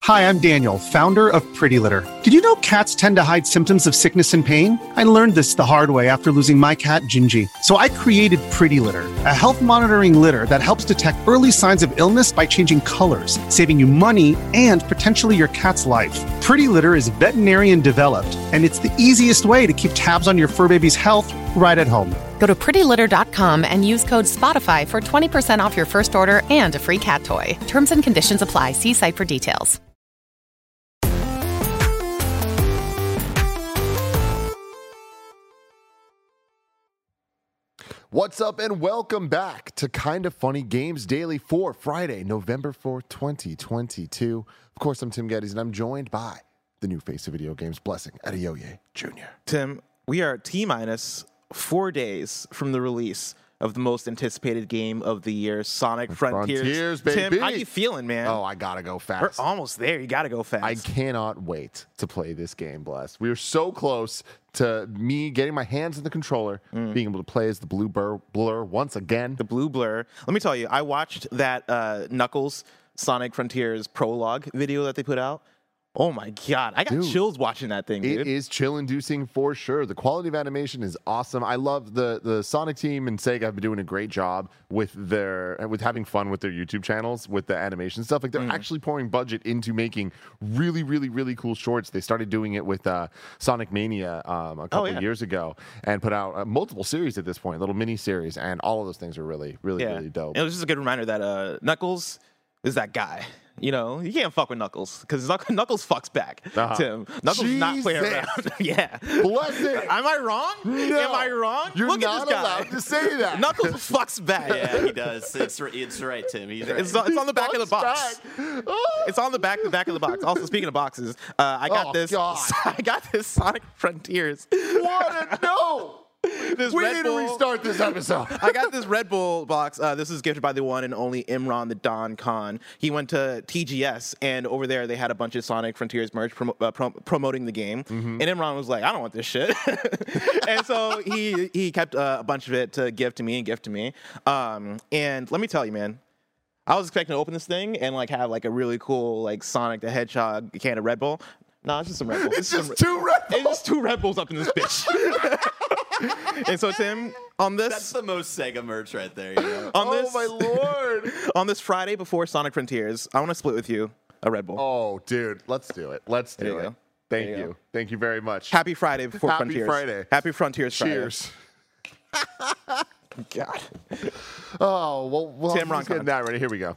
Hi, I'm Daniel, founder of Pretty Litter. Did you know cats tend to hide symptoms of sickness and pain? I learned this the hard way after losing my cat, Gingy. So I created Pretty Litter, a health monitoring litter that helps detect early signs of illness by changing colors, saving you money and potentially your cat's life. Pretty Litter is veterinarian developed, and it's the easiest way to keep tabs on your fur baby's health right at home. Go to prettylitter.com and use code SPOTIFY for 20% off your first order and a free cat toy. Terms and conditions apply. See site for details. What's up and welcome back to Kind of Funny Games Daily for Friday, November 4th, 2022. Of course, I'm Tim Geddes, and I'm joined by the new face of video games, Blessing Adeoye Jr. Tim, we are T-minus 4 days from the release of the most anticipated game of the year, Sonic Frontiers. Baby. Tim, how you feeling, man? Oh, I gotta go fast. We're almost there. You gotta go fast. I cannot wait to play this game, Bless. We are so close to me getting my hands on the controller, being able to play as the blue blur once again. The blue blur. Let me tell you, I watched that Knuckles Sonic Frontiers prologue video that they put out. Oh my God. I got chills watching that thing, dude. It is chill-inducing for sure. The quality of animation is awesome. I love the Sonic team and Sega have been doing a great job with having fun with their YouTube channels with the animation stuff. Like they're actually pouring budget into making really, really, really cool shorts. They started doing it with Sonic Mania a couple of years ago and put out multiple series at this point, little mini series, and all of those things are really, really, really dope. It was just a good reminder that Knuckles is that guy. You know, you can't fuck with Knuckles because Knuckles fucks back, Tim. Knuckles does not play around. Yeah. Bless it. Am I wrong? No. Am I wrong? You're Look not at this guy. allowed to say that. Knuckles fucks back. Yeah, he does. It's right, Tim. He's right. It's on the back of the box. It's on the back of the box. Also, speaking of boxes, I got this. God. I got this Sonic Frontiers. What a no! We Red need Bull. to restart this episode. I got this Red Bull box. This is gifted by the one and only Imran the Don Khan. He went to TGS, and over there they had a bunch of Sonic Frontiers merch promoting the game. And Imran was like, I don't want this shit. And so he kept a bunch of it to give to me. And let me tell you, man, I was expecting to open this thing and like have like a really cool like Sonic the Hedgehog can of Red Bull. No, it's just some Red Bull. It's just two Red Bulls. It's just two Red Bulls up in this bitch. And so, Tim, on this... That's the most Sega merch right there, you know? My Lord. On this Friday before Sonic Frontiers, I want to split with you a Red Bull. Oh, dude. Let's do it. Let's do There you it. go. Thank There you you. Thank you very much. Happy Friday before Happy Frontiers. Friday. Happy Frontiers Friday. Cheers. God. Oh, well Tim let's get Roncon. that ready. Here we go.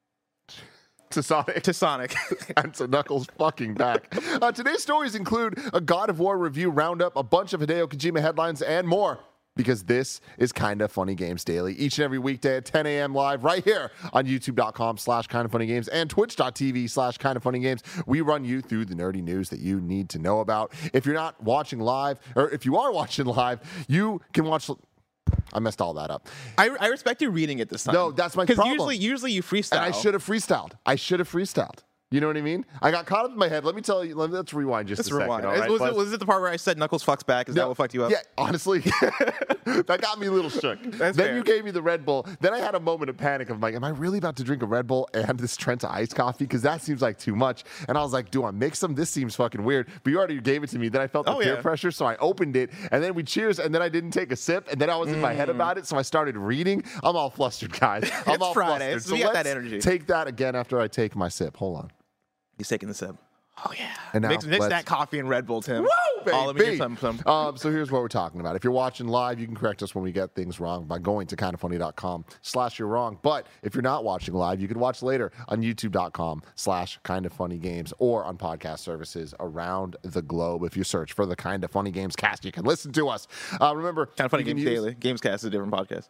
To Sonic. And to Knuckles fucking back. Today's stories include a God of War review roundup, a bunch of Hideo Kojima headlines, and more. Because this is Kinda Funny Games Daily. Each and every weekday at 10 a.m. live right here on youtube.com/kindoffunnygames and twitch.tv/kindoffunnygames. We run you through the nerdy news that you need to know about. If you're not watching live, or if you are watching live, you can watch... I messed all that up. I respect you reading it this time. No, that's my problem. Because usually you freestyle. And I should have freestyled. You know what I mean? I got caught up in my head. Let me tell you. Let's rewind just a second. All right, was it the part where I said Knuckles fucks back? Is that what fucked you up? Yeah, honestly, that got me a little shook. Then fair. you gave me the Red Bull. Then I had a moment of panic of like, am I really about to drink a Red Bull and this Trenta iced coffee? Because that seems like too much. And I was like, do I mix them? This seems fucking weird. But you already gave it to me. Then I felt the peer pressure, so I opened it. And then we cheers, and then I didn't take a sip. And then I was in my head about it, so I started reading. I'm all flustered, guys. I'm all Friday, flustered. so So we got let's that energy. take that again after I take my sip. Hold on. He's taking the sip. Oh, yeah. And now Mix let's- that coffee and Red Bull, Tim. Woo, baby! All of it, some. So here's what we're talking about. If you're watching live, you can correct us when we get things wrong by going to kindoffunny.com/you're wrong. But if you're not watching live, you can watch later on youtube.com/kindoffunnygames or on podcast services around the globe. If you search for the Kinda Funny Games cast, you can listen to us. Remember, Kind of Funny you can Games use- Daily. Gamescast is a different podcast.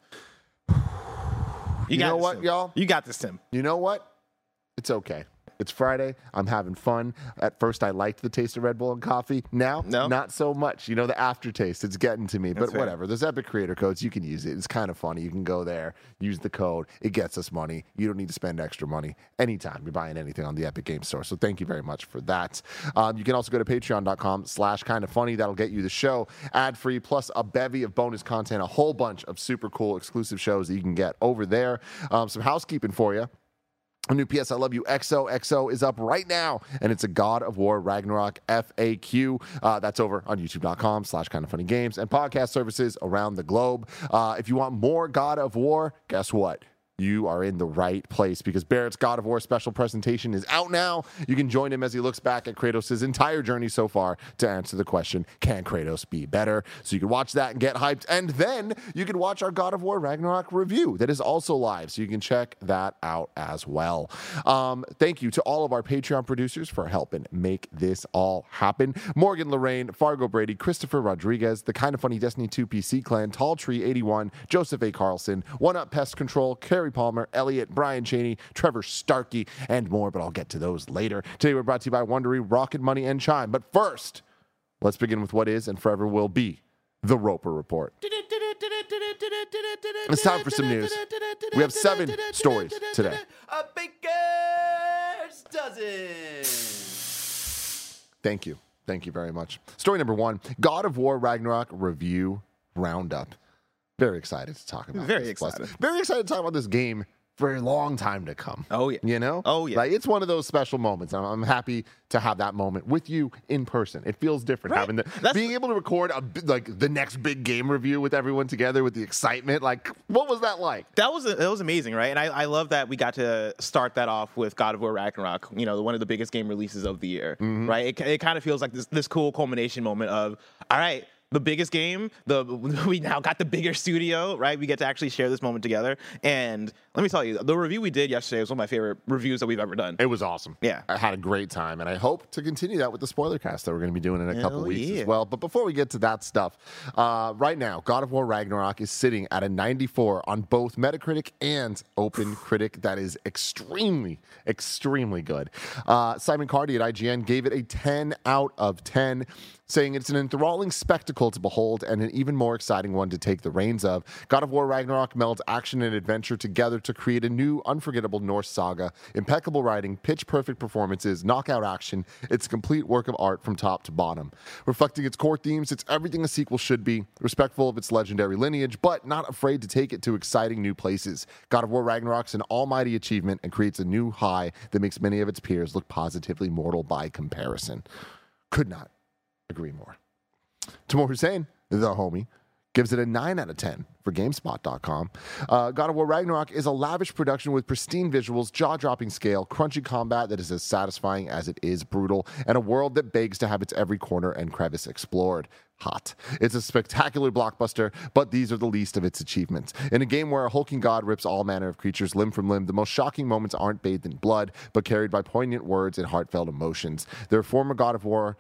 You know this, what, Tim. y'all? You got this, Tim. You know what? It's okay. It's Friday. I'm having fun. At first, I liked the taste of Red Bull and coffee. Now, No? not so much. You know, the aftertaste, it's getting to me. That's But fair. whatever. There's Epic Creator Codes. You can use it. It's kind of funny. You can go there, use the code. It gets us money. You don't need to spend extra money anytime you're buying anything on the Epic Game Store. So thank you very much for that. You can also go to patreon.com/kindoffunny. That'll get you the show ad-free, plus a bevy of bonus content, a whole bunch of super cool exclusive shows that you can get over there. Some housekeeping for you. A new PS I Love You XOXO is up right now, and it's a God of War Ragnarok FAQ. That's over on youtube.com/kindoffunnygames and podcast services around the globe. If you want more God of War, guess what? You are in the right place because Barrett's God of War special presentation is out now. You can join him as he looks back at Kratos' entire journey so far to answer the question, can Kratos be better? So you can watch that and get hyped. And then you can watch our God of War Ragnarok review that is also live. So you can check that out as well. Thank you to all of our Patreon producers for helping make this all happen. Morgan Lorraine, Fargo Brady, Christopher Rodriguez, the Kind of Funny Destiny 2 PC clan, Tall Tree 81, Joseph A. Carlson, One Up Pest Control, Carrie Palmer, Elliot, Brian Cheney, Trevor Starkey, and more, but I'll get to those later. Today we're brought to you by Wondery, Rocket Money, and Chime. But first, let's begin with what is and forever will be the Roper Report. It's time for some news. We have 7 stories today. A baker's dozen. Thank you. Thank you very much. Story number 1, God of War Ragnarok review roundup. Very excited to talk about Very this. excited. Very excited to talk about this game for a long time to come. Oh, yeah. You know? Oh, yeah. Like, it's one of those special moments. I'm happy to have that moment with you in person. It feels different having being able to record the next big game review with everyone together with the excitement. Like, what was that like? That was amazing, right? And I love that we got to start that off with God of War Ragnarok, one of the biggest game releases of the year, right? It kind of feels like this cool culmination moment of, all right, the biggest game, we now got the bigger studio, right? We get to actually share this moment together. And let me tell you, the review we did yesterday was one of my favorite reviews that we've ever done. It was awesome. Yeah. I had a great time, and I hope to continue that with the spoiler cast that we're going to be doing in a couple weeks as well. But before we get to that stuff, right now, God of War Ragnarok is sitting at a 94 on both Metacritic and OpenCritic. That is extremely, extremely good. Simon Cardy at IGN gave it a 10 out of 10, saying it's an enthralling spectacle to behold and an even more exciting one to take the reins of. God of War Ragnarok melds action and adventure together to create a new, unforgettable Norse saga. Impeccable writing, pitch-perfect performances, knockout action. It's a complete work of art from top to bottom. Reflecting its core themes, it's everything a sequel should be, respectful of its legendary lineage, but not afraid to take it to exciting new places. God of War Ragnarok's an almighty achievement and creates a new high that makes many of its peers look positively mortal by comparison. Could not agree more. Timur Hussein, the homie, gives it a 9 out of 10 for GameSpot.com. God of War Ragnarok is a lavish production with pristine visuals, jaw-dropping scale, crunchy combat that is as satisfying as it is brutal, and a world that begs to have its every corner and crevice explored. Hot. It's a spectacular blockbuster, but these are the least of its achievements. In a game where a hulking god rips all manner of creatures limb from limb, the most shocking moments aren't bathed in blood, but carried by poignant words and heartfelt emotions. They are a former God of War,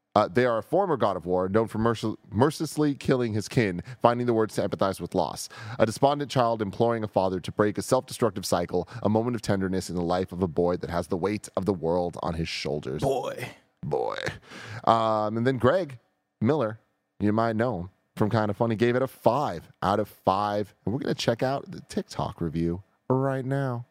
known for mercilessly killing his kin, finding the words to empathize with loss. A despondent child imploring a father to break a self-destructive cycle, a moment of tenderness in the life of a boy that has the weight of the world on his shoulders. Boy. And then Greg Miller, you might know him from Kind of Funny, gave it a 5 out of 5. And we're going to check out the TikTok review right now.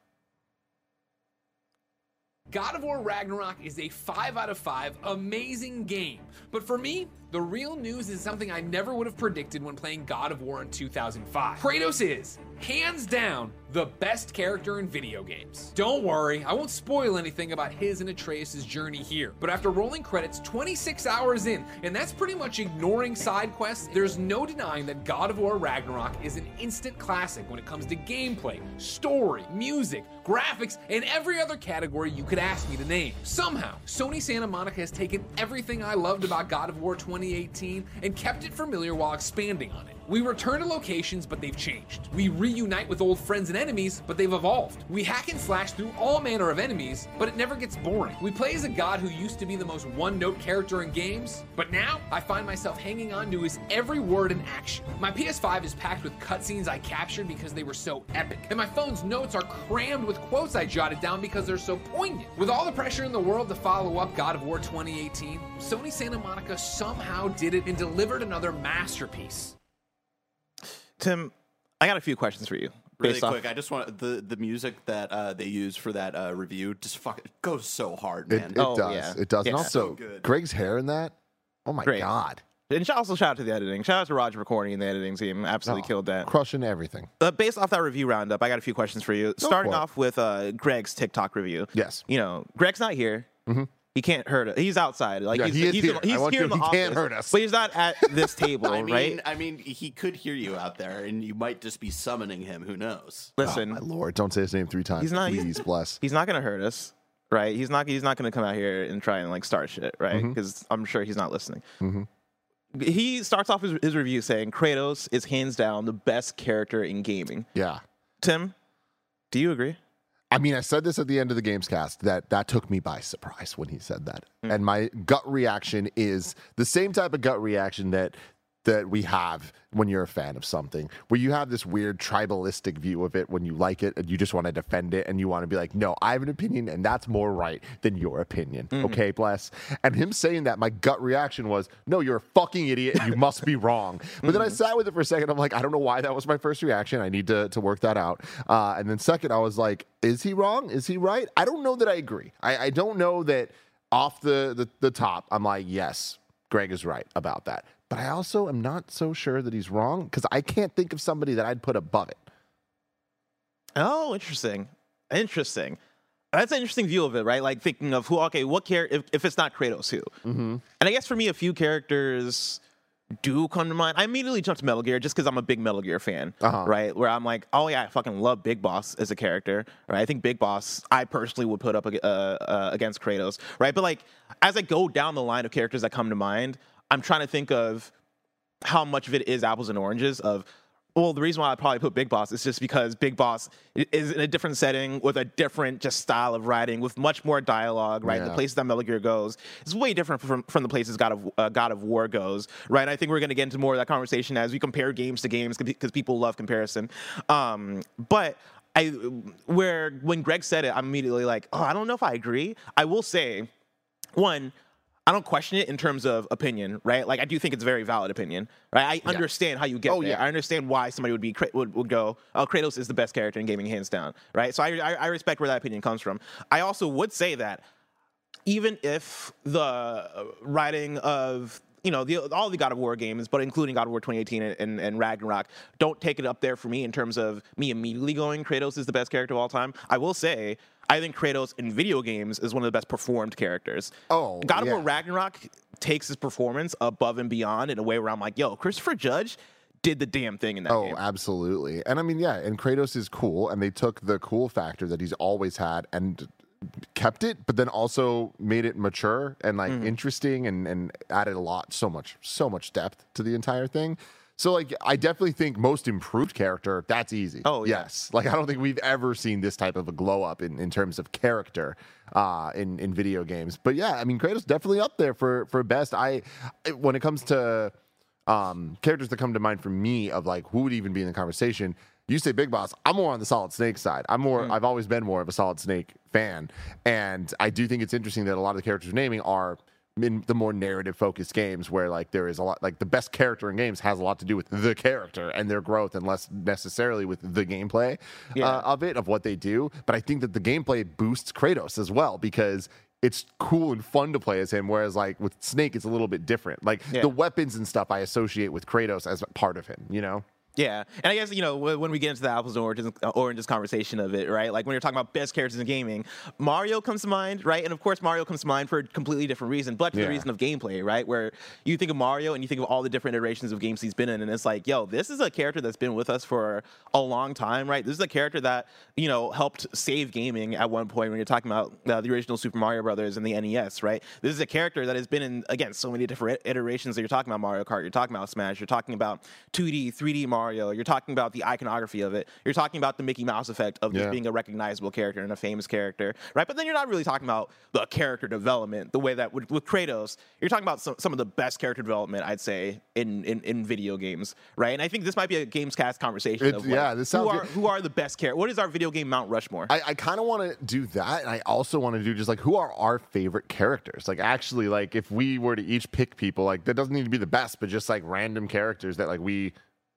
God of War Ragnarok is a 5 out of 5 amazing game. But for me, the real news is something I never would have predicted when playing God of War in 2005. Kratos is, hands down, the best character in video games. Don't worry, I won't spoil anything about his and Atreus' journey here, but after rolling credits 26 hours in, and that's pretty much ignoring side quests, there's no denying that God of War Ragnarok is an instant classic when it comes to gameplay, story, music, graphics, and every other category you could ask me to name. Somehow, Sony Santa Monica has taken everything I loved about God of War 2018 and kept it familiar while expanding on it. We return to locations, but they've changed. We reunite with old friends and enemies, but they've evolved. We hack and slash through all manner of enemies, but it never gets boring. We play as a god who used to be the most one-note character in games, but now I find myself hanging on to his every word and action. My PS5 is packed with cutscenes I captured because they were so epic, and my phone's notes are crammed with quotes I jotted down because they're so poignant. With all the pressure in the world to follow up God of War 2018, Sony Santa Monica somehow did it and delivered another masterpiece. Tim, I got a few questions for you. Really quick, I just want the music that they use for that review just fucking goes so hard, man. It does. Yeah. It does. Yeah. And also, So good. Greg's hair in that, oh my Great. God. And also shout out to the editing. Shout out to Roger Recording and the editing team. Absolutely killed that. Crushing everything. Based off that review roundup, I got a few questions for you. Starting off with Greg's TikTok review. Yes. Greg's not here. Mm-hmm. He can't hurt us. He's outside. Like he's here. He's here in the office. He can't hurt us. But he's not at this table, right? I mean, he could hear you out there, and you might just be summoning him. Who knows? Listen, my Lord, don't say his name 3 times. Please, bless. He's not gonna hurt us, right? He's not gonna come out here and try and start shit, right? Because I'm sure he's not listening. Mm-hmm. He starts off his review saying Kratos is hands down the best character in gaming. Yeah. Tim, do you agree? I mean, I said this at the end of the Gamescast that took me by surprise when he said that. And my gut reaction is the same type of gut reaction that we have when you're a fan of something, where you have this weird tribalistic view of it when you like it and you just want to defend it and you want to be like, no, I have an opinion and that's more right than your opinion. Okay, bless. And him saying that, my gut reaction was, no, you're a fucking idiot and you must be wrong. But then I sat with it for a second. I'm like, I don't know why that was my first reaction. I need to work that out. And then second, I was like, is he wrong? Is he right? I don't know that I agree. I don't know that off the top, I'm like, yes, Greg is right about that. But I also am not so sure that he's wrong because I can't think of somebody that I'd put above it. Oh, interesting. That's an interesting view of it, right? Like thinking of what character, if it's not Kratos, who? Mm-hmm. And I guess for me, a few characters do come to mind. I immediately jumped to Metal Gear just because I'm a big Metal Gear fan, right? Where I'm like, oh yeah, I fucking love Big Boss as a character, right? I think Big Boss, I personally would put up against Kratos, right? But as I go down the line of characters that come to mind, I'm trying to think of how much of it is apples and oranges the reason why I'd probably put Big Boss is just because Big Boss is in a different setting with a different just style of writing with much more dialogue, right? Yeah. The places that Metal Gear goes is way different from the places God of War goes, right? And I think we're going to get into more of that conversation as we compare games to games because people love comparison. But when Greg said it, I'm immediately like, oh, I don't know if I agree. I will say, one, I don't question it in terms of opinion, right? I do think it's a very valid opinion, right? I understand how you get there. Yeah. I understand why somebody would go, oh, Kratos is the best character in gaming, hands down, right? So I respect where that opinion comes from. I also would say that even if the writing of all the God of War games, but including God of War 2018 and Ragnarok, don't take it up there for me in terms of me immediately going Kratos is the best character of all time. I will say, I think Kratos in video games is one of the best performed characters. Oh, God of War Ragnarok takes his performance above and beyond in a way where I'm like, yo, Christopher Judge did the damn thing in that game. Oh, absolutely. And I mean, yeah, and Kratos is cool, and they took the cool factor that he's always had and kept it, but then also made it mature and interesting and added so much depth to the entire thing. So, I definitely think most improved character, that's easy. Oh, yeah. Yes. I don't think we've ever seen this type of a glow up in terms of character in video games. But yeah, I mean, Kratos definitely up there for best. When it comes to characters that come to mind for me of who would even be in the conversation, you say Big Boss, I'm more on the Solid Snake side. I've always been more of a Solid Snake fan. And I do think it's interesting that a lot of the characters you're naming are in the more narrative focused games where there is a lot, the best character in games has a lot to do with the character and their growth and less necessarily with the gameplay of what they do. But I think that the gameplay boosts Kratos as well because it's cool and fun to play as him, whereas with Snake it's a little bit different. The weapons and stuff I associate with Kratos as part of him, Yeah, and I guess, when we get into the apples and oranges conversation of it, right? When you're talking about best characters in gaming, Mario comes to mind, right? And of course, Mario comes to mind for a completely different reason, but for the reason of gameplay, right? Where you think of Mario and you think of all the different iterations of games he's been in, and it's yo, this is a character that's been with us for a long time, right? This is a character that, helped save gaming at one point when you're talking about the original Super Mario Brothers and the NES, right? This is a character that has been in, again, so many different iterations that you're talking about Mario Kart, you're talking about Smash, you're talking about 2D, 3D Mario, you're talking about the iconography of it. You're talking about the Mickey Mouse effect of just being a recognizable character and a famous character, right? But then you're not really talking about the character development the way that with Kratos, you're talking about some of the best character development, I'd say, in video games, right? And I think this might be a Gamescast conversation of who are the best characters? What is our video game Mount Rushmore? I kind of want to do that, and I also want to do just who are our favorite characters? Actually, if we were to each pick people, that doesn't need to be the best, but just random characters that we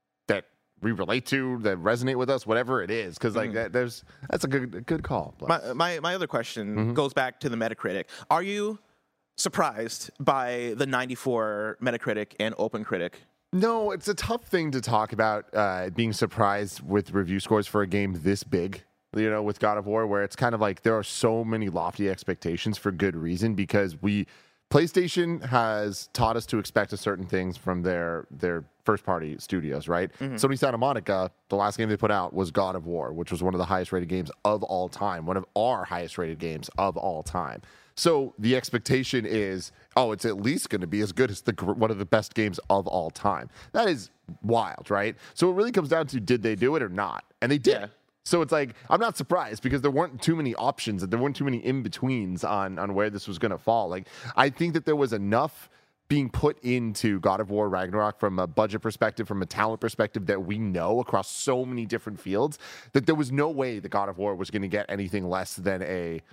relate to, that resonate with us, whatever it is, because that's a good call. My other question goes back to the Metacritic. Are you surprised by the 94 Metacritic and OpenCritic? No, it's a tough thing to talk about, being surprised with review scores for a game this big, with God of War, where it's kind of like there are so many lofty expectations for good reason, because PlayStation has taught us to expect a certain things from their first-party studios, right? Sony Santa Monica, the last game they put out was God of War, which was one of the highest-rated games of all time, one of our highest-rated games of all time. So the expectation is, it's at least going to be as good as one of the best games of all time. That is wild, right? So it really comes down to, did they do it or not? And they did. Yeah. So it's like, I'm not surprised, because there weren't too many options, and there weren't too many in-betweens on where this was going to fall. Like, I think that there was enough being put into God of War Ragnarok from a budget perspective, from a talent perspective, that we know across so many different fields, that there was no way that God of War was going to get anything less than a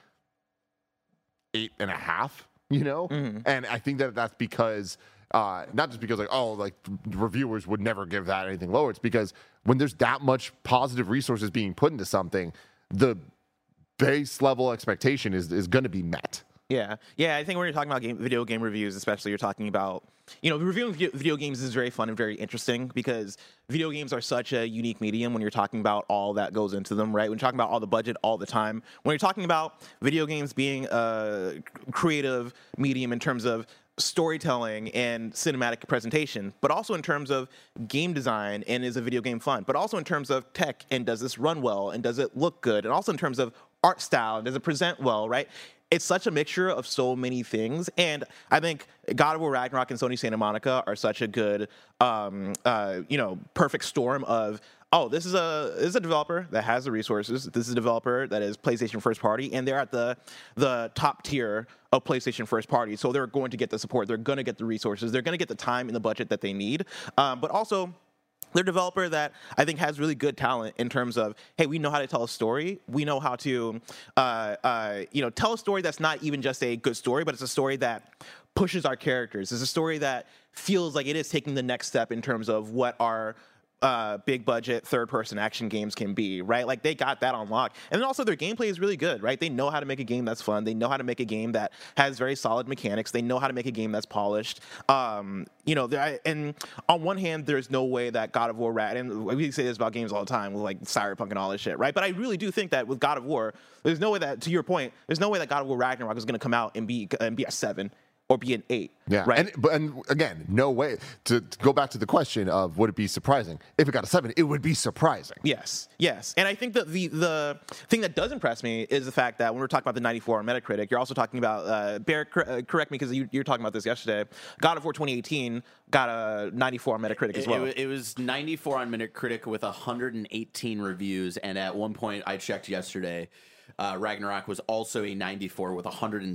8.5, And I think that that's because, not just because reviewers would never give that anything lower. It's because when there's that much positive resources being put into something, the base level expectation is going to be met. Yeah. I think when you're talking about video game reviews, especially, you're talking about, reviewing video games is very fun and very interesting, because video games are such a unique medium when you're talking about all that goes into them, right? When you're talking about all the budget all the time, when you're talking about video games being a creative medium in terms of storytelling and cinematic presentation, but also in terms of game design and is a video game fun, but also in terms of tech and does this run well and does it look good, and also in terms of art style and does it present well, right? It's such a mixture of so many things, and I think God of War Ragnarok and Sony Santa Monica are such a good, perfect storm of, this is a developer that has the resources. This is a developer that is PlayStation first party, and they're at the top tier of PlayStation first party, so they're going to get the support. They're going to get the resources. They're going to get the time and the budget that they need, but also, they're a developer that I think has really good talent in terms of, hey, we know how to tell a story. We know how to, tell a story that's not even just a good story, but it's a story that pushes our characters. It's a story that feels like it is taking the next step in terms of what our big budget third-person action games can be, right? Like, they got that on lock. And then also their gameplay is really good, right? They know how to make a game that's fun. They know how to make a game that has very solid mechanics. They know how to make a game that's polished. And on one hand, there's no way that God of War, and we say this about games all the time with like Cyberpunk and all this shit, right? But I really do think that with God of War, there's no way that, to your point, there's no way that God of War Ragnarok is going to come out and be a 7. Or be an 8. Yeah, right. And again, no way to go back to the question of would it be surprising if it got a 7? It would be surprising. Yes, and I think that the thing that does impress me is the fact that when we're talking about the 94 on Metacritic, you're also talking about Bear. Correct me because you were talking about this yesterday. God of War 2018 got a 94 on Metacritic as well. It was 94 on Metacritic with 118 reviews, and at one point I checked yesterday. Ragnarok was also a 94 with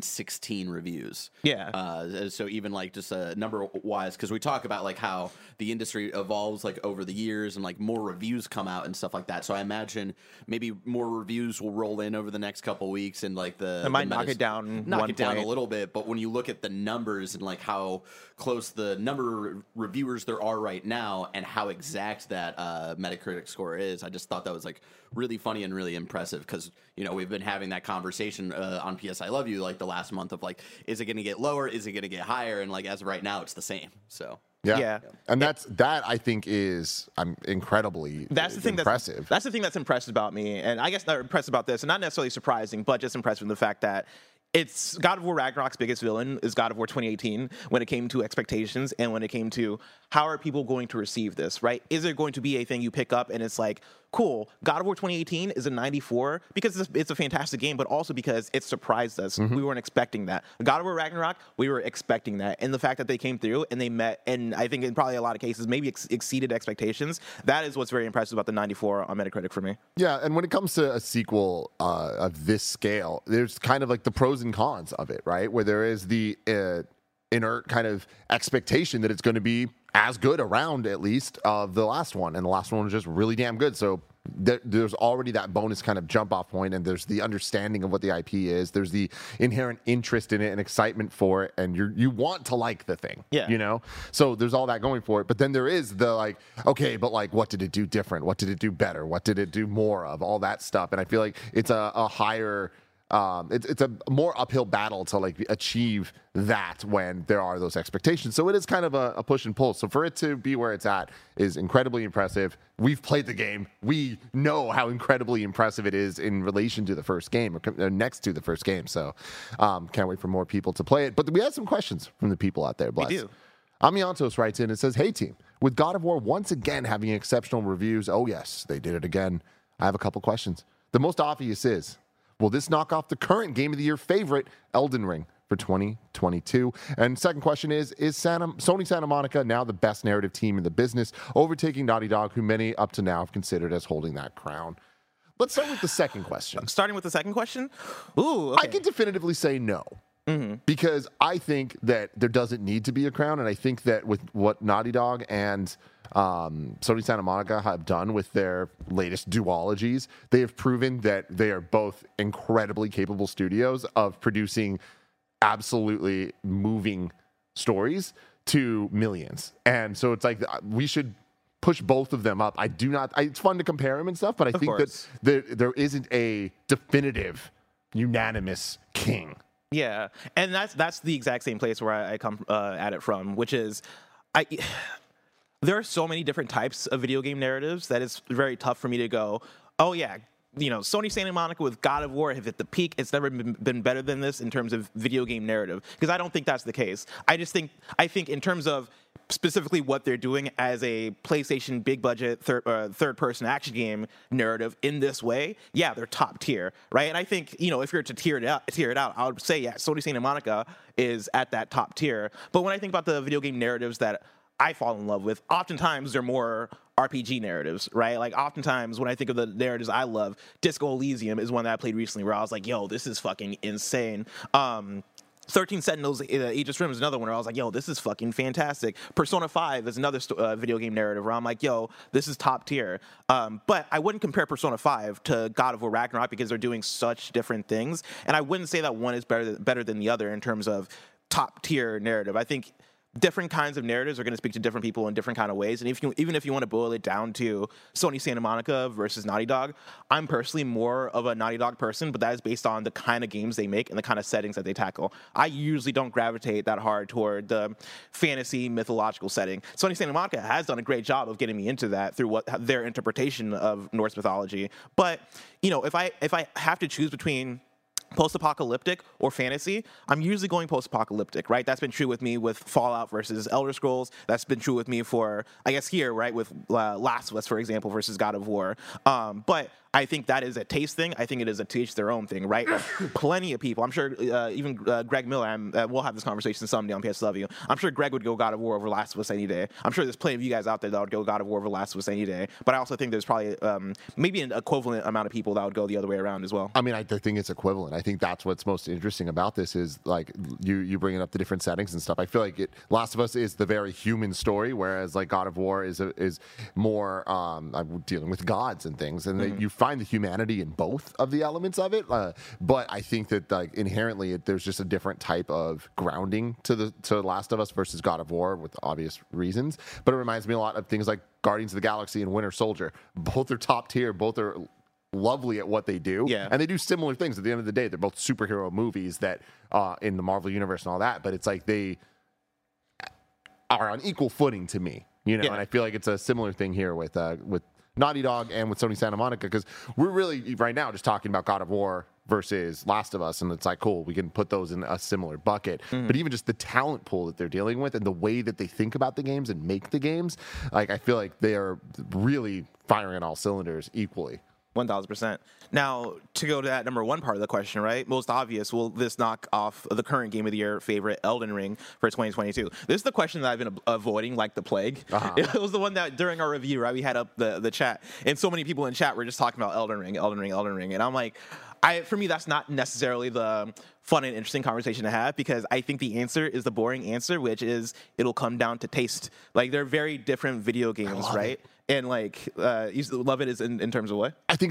116 reviews. Yeah. So even like just number wise, because we talk about like how the industry evolves like over the years and like more reviews come out and stuff like that. So I imagine maybe more reviews will roll in over the next couple weeks and like it might knock it down a little bit. But when you look at the numbers and like how close the number of reviewers there are right now and how exact that Metacritic score is, I just thought that was like really funny and really impressive because, we've been having that conversation on PS I Love You like the last month of like, is it going to get lower? Is it going to get higher? And like, as of right now, it's the same. So. Yeah. And that I think is incredibly impressive. That's the thing that's impressive about me. And I guess not impressed about this and not necessarily surprising, but just impressed with the fact that it's God of War Ragnarok's biggest villain is God of War 2018 when it came to expectations and when it came to how are people going to receive this, right? Is there going to be a thing you pick up and it's like, cool, God of War 2018 is a 94 because it's a fantastic game, but also because it surprised us. We weren't expecting that. God of War Ragnarok, we were expecting that. And the fact that they came through and they met, and I think in probably a lot of cases, maybe exceeded expectations, that is what's very impressive about the 94 on Metacritic for me. Yeah, and when it comes to a sequel of this scale, there's kind of like the pros and cons of it, right? Where there is the inert kind of expectation that it's going to be as good around at least of the last one, and the last one was just really damn good. So there's already that bonus kind of jump off point, and there's the understanding of what the IP is. There's the inherent interest in it and excitement for it, and you want to like the thing, So there's all that going for it. But then there is the like, okay, but like, what did it do different? What did it do better? What did it do more of? All that stuff, and I feel like it's a higher it's a more uphill battle to like achieve that when there are those expectations. So it is kind of a push and pull. So for it to be where it's at is incredibly impressive. We've played the game. We know how incredibly impressive it is in relation to the first game or next to the first game. So can't wait for more people to play it. But we have some questions from the people out there. Bless. We do. Amiantos writes in and says, "Hey team, with God of War once again having exceptional reviews, oh yes, they did it again. I have a couple questions. The most obvious is, will this knock off the current Game of the Year favorite, Elden Ring, for 2022? And second question is Sony Santa Monica now the best narrative team in the business, overtaking Naughty Dog, who many up to now have considered as holding that crown?" Let's start with the second question. Starting with the second question? Ooh, okay. I can definitively say no. Because I think that there doesn't need to be a crown, and I think that with what Naughty Dog and Sony Santa Monica have done with their latest duologies, they have proven that they are both incredibly capable studios of producing absolutely moving stories to millions. And so it's like we should push both of them up. It's fun to compare them and stuff, but I think that there isn't a definitive, unanimous king. Yeah, and that's the exact same place where I come at it from, which is there are so many different types of video game narratives that it's very tough for me to go, oh yeah, Sony Santa Monica with God of War have hit the peak. It's never been better than this in terms of video game narrative, because I don't think that's the case. I think in terms of specifically what they're doing as a PlayStation big budget third person action game narrative in this way, yeah, they're top tier, right? And I think if you're to tier it out, I would say yeah, Sony Santa Monica is at that top tier. But when I think about the video game narratives that I fall in love with, oftentimes they're more RPG narratives, right? Like oftentimes when I think of the narratives I love, Disco Elysium is one that I played recently where I was like, yo, this is fucking insane. 13 Sentinels, Aegis Rim is another one where I was like, yo, this is fucking fantastic. Persona 5 is another video game narrative where I'm like, yo, this is top tier. But I wouldn't compare Persona 5 to God of War Ragnarok because they're doing such different things. And I wouldn't say that one is better than the other in terms of top tier narrative. I think different kinds of narratives are going to speak to different people in different kind of ways. And even if you want to boil it down to Sony Santa Monica versus Naughty Dog, I'm personally more of a Naughty Dog person, but that is based on the kind of games they make and the kind of settings that they tackle. I usually don't gravitate that hard toward the fantasy mythological setting. Sony Santa Monica has done a great job of getting me into that through their interpretation of Norse mythology. But if I have to choose between post-apocalyptic or fantasy, I'm usually going post-apocalyptic, right? That's been true with me with Fallout versus Elder Scrolls. That's been true with me for, I guess here, right, with Last of Us, for example, versus God of War. But I think that is a taste thing. I think it is a to each their own thing, right? Plenty of people, I'm sure even Greg Miller, we'll have this conversation someday on PSW. I'm sure Greg would go God of War over Last of Us any day. I'm sure there's plenty of you guys out there that would go God of War over Last of Us any day. But I also think there's probably maybe an equivalent amount of people that would go the other way around as well. I mean, I think it's equivalent. I think that's what's most interesting about this is like you bringing up the different settings and stuff. I feel like Last of Us is the very human story, whereas like God of War is more I'm dealing with gods and things, and you find the humanity in both of the elements of it. But I think that like inherently there's just a different type of grounding to Last of Us versus God of War with obvious reasons. But it reminds me a lot of things like Guardians of the Galaxy and Winter Soldier. Both are top tier. Both are lovely at what they do. Yeah. And they do similar things. At the end of the day, they're both superhero movies that in the Marvel universe and all that. But it's like they are on equal footing to me. Yeah. And I feel like it's a similar thing here with Naughty Dog and with Sony Santa Monica, because we're really right now just talking about God of War versus Last of Us, and it's like, cool, we can put those in a similar bucket. But even just the talent pool that they're dealing with and the way that they think about the games and make the games, like I feel like they are really firing on all cylinders equally. 1,000%. Now, to go to that number one part of the question, right? Most obvious, will this knock off the current Game of the Year favorite, Elden Ring, for 2022? This is the question that I've been avoiding like the plague. It was the one that during our review, right, we had up the chat, and so many people in chat were just talking about Elden Ring. And I'm like, for me, that's not necessarily the fun and interesting conversation to have, because I think the answer is the boring answer, which is it'll come down to taste. Like, they're very different video games, right? And like, you love it is in terms of what? I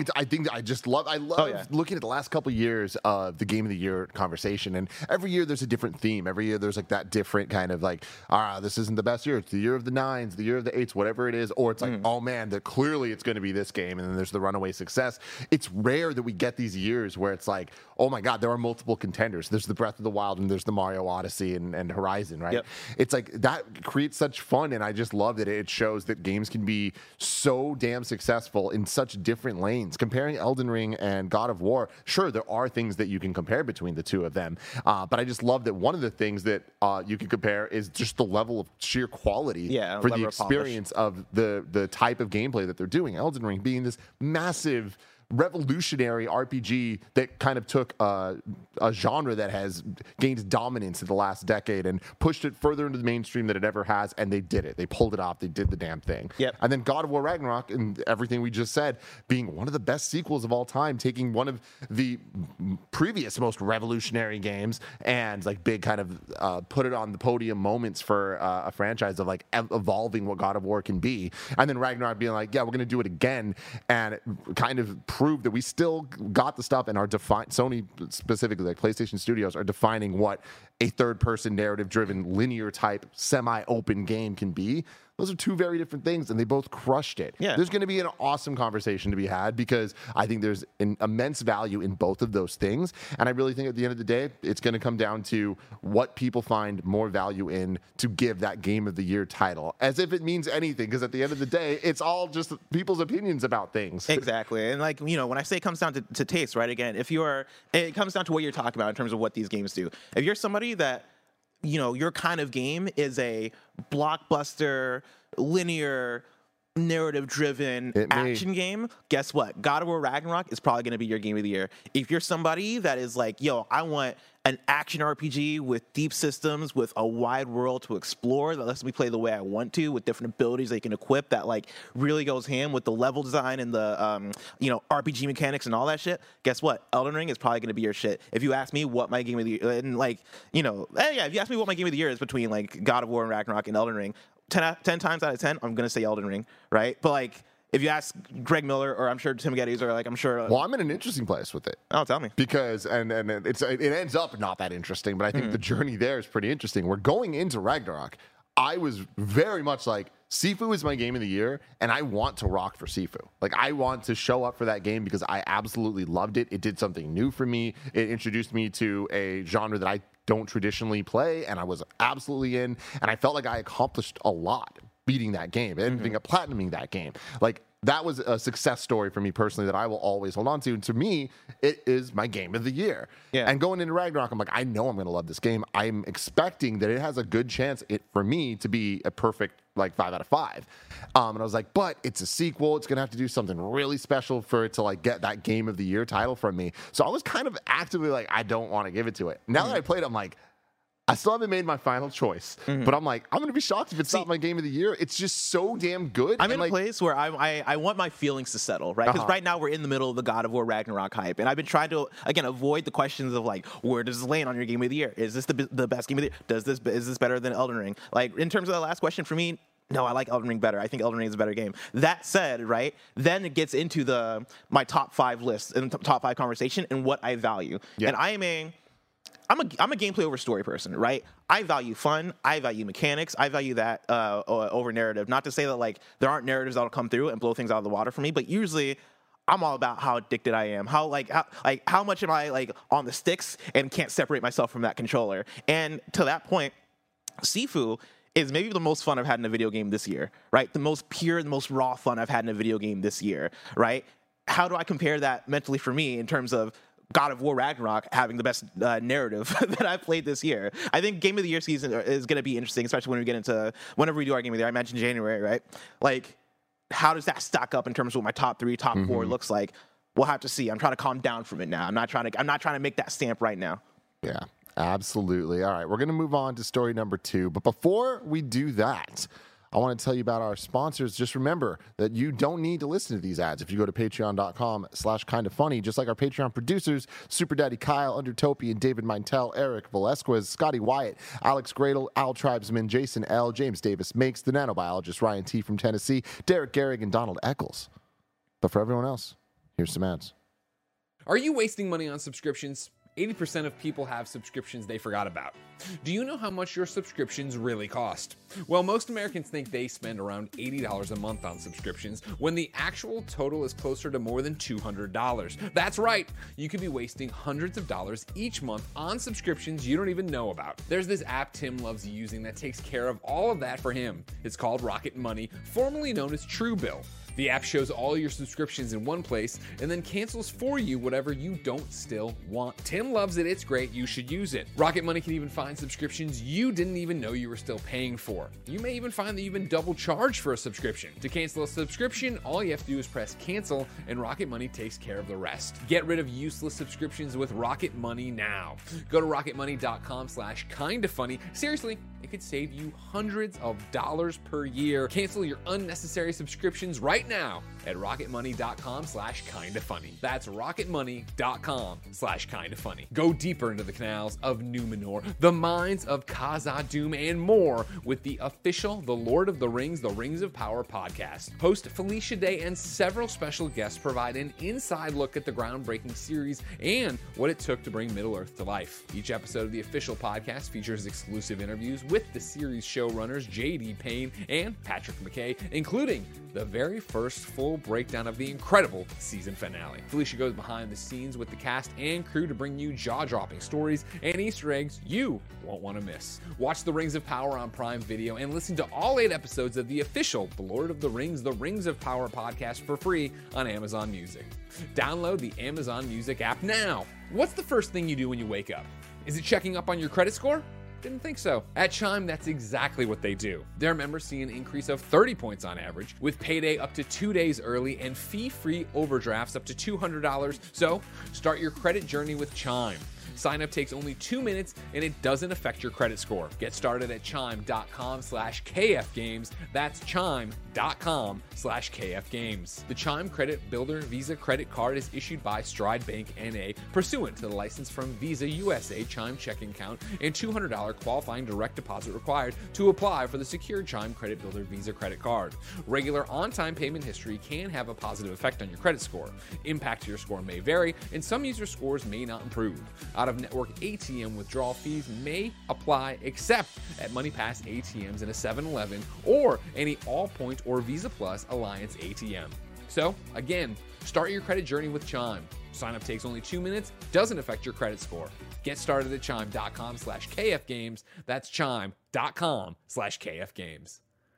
love looking at the last couple of years of the Game of the Year conversation, and every year there's a different theme. Every year there's like that different kind of like, this isn't the best year. It's the year of the 9s, the year of the 8s, whatever it is. Or it's like, oh man, clearly it's going to be this game, and then there's the runaway success. It's rare that we get these years where it's like, oh my God, there are multiple contenders. There's the Breath of the Wild, and there's the Mario Odyssey and Horizon, right? Yep. It's like that creates such fun, and I just love that it shows that games can be so damn successful in such different lanes. Comparing Elden Ring and God of War, sure, there are things that you can compare between the two of them, but I just love that one of the things that you can compare is just the level of sheer quality for the experience of the type of gameplay that they're doing. Elden Ring being this massive revolutionary RPG that kind of took a genre that has gained dominance in the last decade and pushed it further into the mainstream than it ever has, and they did it. They pulled it off. They did the damn thing. Yep. And then God of War Ragnarok, and everything we just said, being one of the best sequels of all time, taking one of the previous most revolutionary games and like big kind of put it on the podium moments for a franchise of like evolving what God of War can be. And then Ragnarok being like, yeah, we're going to do it again, and it kind of prove that we still got the stuff and are Sony specifically, like PlayStation Studios, are defining what a third-person narrative-driven linear type semi-open game can be. Those are two very different things, and they both crushed it. Yeah. There's going to be an awesome conversation to be had, because I think there's an immense value in both of those things. And I really think at the end of the day, it's going to come down to what people find more value in to give that Game of the Year title, as if it means anything, because at the end of the day, it's all just people's opinions about things. Exactly. And like, when I say it comes down to taste, right? Again, it comes down to what you're talking about in terms of what these games do. If you're somebody that, your kind of game is a blockbuster, linear, narrative-driven action game, guess what? God of War Ragnarok is probably going to be your Game of the Year. If you're somebody that is like, I want an action RPG with deep systems, with a wide world to explore that lets me play the way I want to, with different abilities that you can equip, that like really goes hand with the level design and the RPG mechanics and all that shit, guess what? Elden Ring is probably going to be your shit. If you ask me what my Game of the Year, and like, if you ask me what my Game of the Year is between like God of War and Ragnarok and Elden Ring, 10 times out of 10, I'm going to say Elden Ring, right? But like, if you ask Greg Miller, or I'm sure Tim Geddes, or like, I'm sure. Well, I'm in an interesting place with it. Oh, tell me. Because it ends up not that interesting, but I think the journey there is pretty interesting. We're going into Ragnarok. I was very much like, Sifu is my Game of the Year, and I want to rock for Sifu. Like, I want to show up for that game because I absolutely loved it. It did something new for me. It introduced me to a genre that I don't traditionally play, and I was absolutely in, and I felt like I accomplished a lot beating that game and being platinuming that game. Like, that was a success story for me personally that I will always hold on to. And to me, it is my Game of the Year. Yeah. And going into Ragnarok, I'm like, I know I'm going to love this game. I'm expecting that it has a good chance for me to be a perfect like 5 out of 5. And I was like, but it's a sequel. It's going to have to do something really special for it to like get that Game of the Year title from me. So I was kind of actively like, I don't want to give it to it. Now that I played, I'm like, I still haven't made my final choice, but I'm like, I'm going to be shocked if it's not my Game of the Year. It's just so damn good. I'm in a place where I want my feelings to settle, right? Because right now we're in the middle of the God of War Ragnarok hype, and I've been trying to, again, avoid the questions of like, where does this land on your Game of the Year? Is this the best Game of the Year? Is this better than Elden Ring? Like, in terms of the last question, for me, no, I like Elden Ring better. I think Elden Ring is a better game. That said, right, then it gets into my top 5 list and top 5 conversation and what I value. Yeah. And I'm a gameplay over story person, right? I value fun. I value mechanics. I value that over narrative. Not to say that like there aren't narratives that'll come through and blow things out of the water for me, but usually I'm all about how addicted I am. How much am I like on the sticks and can't separate myself from that controller? And to that point, Sifu is maybe the most fun I've had in a video game this year, right? The most pure, the most raw fun I've had in a video game this year, right? How do I compare that mentally for me in terms of God of War Ragnarok having the best narrative that I've played this year? I think Game of the Year season is going to be interesting, especially when we get into whenever we do our Game of the Year. I mentioned January, right? Like, how does that stack up in terms of what my top 3, top 4 looks like? We'll have to see. I'm trying to calm down from it now. I'm not trying to make that stamp right now. Yeah, absolutely. All right, we're going to move on to story number 2. But before we do that, I want to tell you about our sponsors. Just remember that you don't need to listen to these ads. If you go to patreon.com/kindafunny, just like our Patreon producers, Super Daddy Kyle, Undertopian, David Mintel, Eric Velasquez, Scotty Wyatt, Alex Gradle, Al Tribesman, Jason L., James Davis Makes, the nanobiologist Ryan T. from Tennessee, Derek Gehrig, and Donald Eccles. But for everyone else, here's some ads. Are you wasting money on subscriptions? 80% of people have subscriptions they forgot about. Do you know how much your subscriptions really cost? Well, most Americans think they spend around $80 a month on subscriptions, when the actual total is closer to more than $200. That's right, you could be wasting hundreds of dollars each month on subscriptions you don't even know about. There's this app Tim loves using that takes care of all of that for him. It's called Rocket Money, formerly known as Truebill. The app shows all your subscriptions in one place and then cancels for you whatever you don't still want. Tim loves it, it's great, you should use it. Rocket Money can even find subscriptions you didn't even know you were still paying for. You may even find that you've been double charged for a subscription. To cancel a subscription, all you have to do is press cancel and Rocket Money takes care of the rest. Get rid of useless subscriptions with Rocket Money now. Go to rocketmoney.com/kindafunny. Seriously, it could save you hundreds of dollars per year. Cancel your unnecessary subscriptions right now at rocketmoney.com/kindafunny. That's rocketmoney.com/kindafunny. Go deeper into the canals of Numenor, the mines of Khazad-dûm, and more with the official The Lord of the Rings, The Rings of Power podcast. Host Felicia Day and several special guests provide an inside look at the groundbreaking series and what it took to bring Middle-earth to life. Each episode of the official podcast features exclusive interviews with the series showrunners J.D. Payne and Patrick McKay, including the very first full breakdown of the incredible season finale. Felicia goes behind the scenes with the cast and crew to bring you jaw-dropping stories and Easter eggs you won't want to miss. Watch The Rings of Power on Prime Video and listen to all 8 episodes of the official The Lord of the Rings, The Rings of Power podcast for free on Amazon Music. Download the Amazon Music app now. What's the first thing you do when you wake up? Is it checking up on your credit score? Didn't think so. At Chime, that's exactly what they do. Their members see an increase of 30 points on average, with payday up to 2 days early and fee-free overdrafts up to $200. So, start your credit journey with Chime. Sign up takes only 2 minutes and it doesn't affect your credit score. Get started at chime.com/KFgames. That's chime.com/KFgames. The Chime Credit Builder Visa Credit Card is issued by Stride Bank NA, pursuant to the license from Visa USA Chime checking account, and $200 qualifying direct deposit required to apply for the secured Chime Credit Builder Visa Credit Card. Regular on-time payment history can have a positive effect on your credit score. Impact to your score may vary, and some user scores may not improve. Out-of-network ATM withdrawal fees may apply except at MoneyPass ATMs in a 7-Eleven or any Allpoint or Visa Plus Alliance ATM. So, again, start your credit journey with Chime. Sign up takes only 2 minutes, doesn't affect your credit score. Get started at chime.com/KFgames. That's chime.com/KFgames.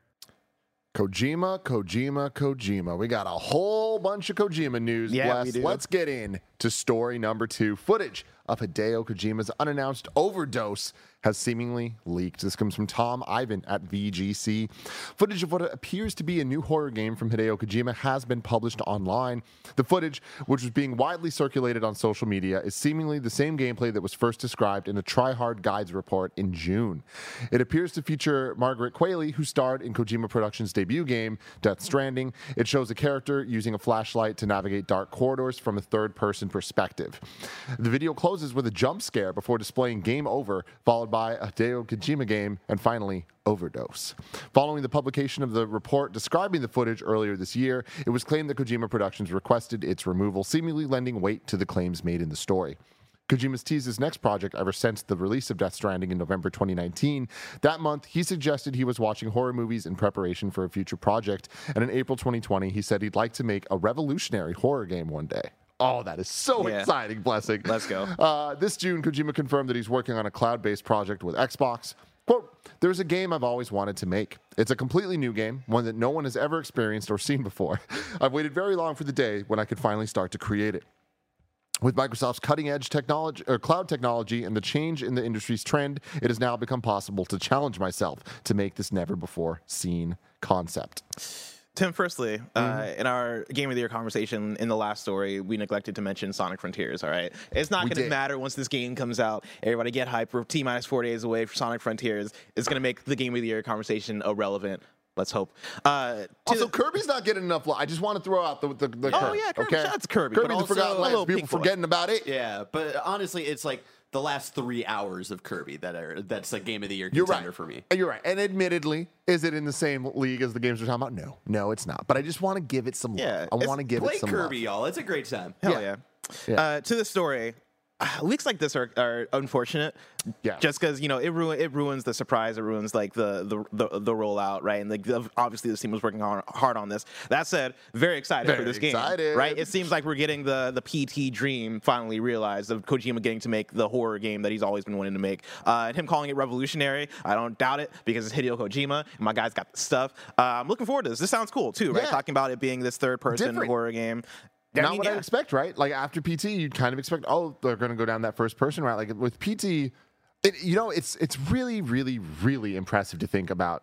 Kojima. We got a whole bunch of Kojima news. Yeah, we do. Let's get in to story number 2. Footage of Hideo Kojima's unannounced overdose has seemingly leaked. This comes from Tom Ivan at VGC. Footage of what appears to be a new horror game from Hideo Kojima has been published online. The footage, which was being widely circulated on social media, is seemingly the same gameplay that was first described in a Try Hard Guides report in June. It appears to feature Margaret Qualley, who starred in Kojima Productions' debut game, Death Stranding. It shows a character using a flashlight to navigate dark corridors from a third-person perspective. The video closes with a jump scare before displaying Game Over, followed by a Hideo Kojima game, and finally, Overdose. Following the publication of the report describing the footage earlier this year, it was claimed that Kojima Productions requested its removal, seemingly lending weight to the claims made in the story. Kojima's teased his next project ever since the release of Death Stranding in November 2019. That month, he suggested he was watching horror movies in preparation for a future project, and in April 2020, he said he'd like to make a revolutionary horror game one day. Oh, that is so exciting, Blessing. Let's go. This June, Kojima confirmed that he's working on a cloud-based project with Xbox. Quote, "There's a game I've always wanted to make. It's a completely new game, one that no one has ever experienced or seen before. I've waited very long for the day when I could finally start to create it. With Microsoft's cutting-edge technology, cloud technology, and the change in the industry's trend, it has now become possible to challenge myself to make this never-before-seen concept." Tim, firstly, in our Game of the Year conversation in the last story, we neglected to mention Sonic Frontiers, all right? It's not going to matter once this game comes out. Everybody get hyped. We're T-minus 4 days away for Sonic Frontiers. It's going to make the Game of the Year conversation irrelevant. Let's hope. Also, Kirby's not getting enough love. I just want to throw out the Kirby. Oh, yeah, Kirby. Okay? Shout out to Kirby. Kirby but just forgot also a last. little People pink boy. forgetting about it. Yeah, but honestly, it's like the last 3 hours of Kirby that's a game of the year You're contender right. for me. You're right. And admittedly, is it in the same league as the games we're talking about? No, it's not. But I just want to give it some love. I want to give Play it some Kirby, love. y'all. It's a great time. Hell yeah. Yeah. To the story. Leaks like this are unfortunate. Yeah. Just because it ruins the surprise. It ruins like the rollout, right? And like obviously this team was working hard on this. That said, very excited for this game, right? It seems like we're getting the PT dream finally realized of Kojima getting to make the horror game that he's always been wanting to make. And him calling it revolutionary, I don't doubt it because it's Hideo Kojima. And my guy's got the stuff. I'm looking forward to this. This sounds cool too, right? Yeah. Talking about it being this third person horror game. Not what I expect, right? Like after PT, you'd kind of expect, they're going to go down that first person route. Like with PT, it's really, really, really impressive to think about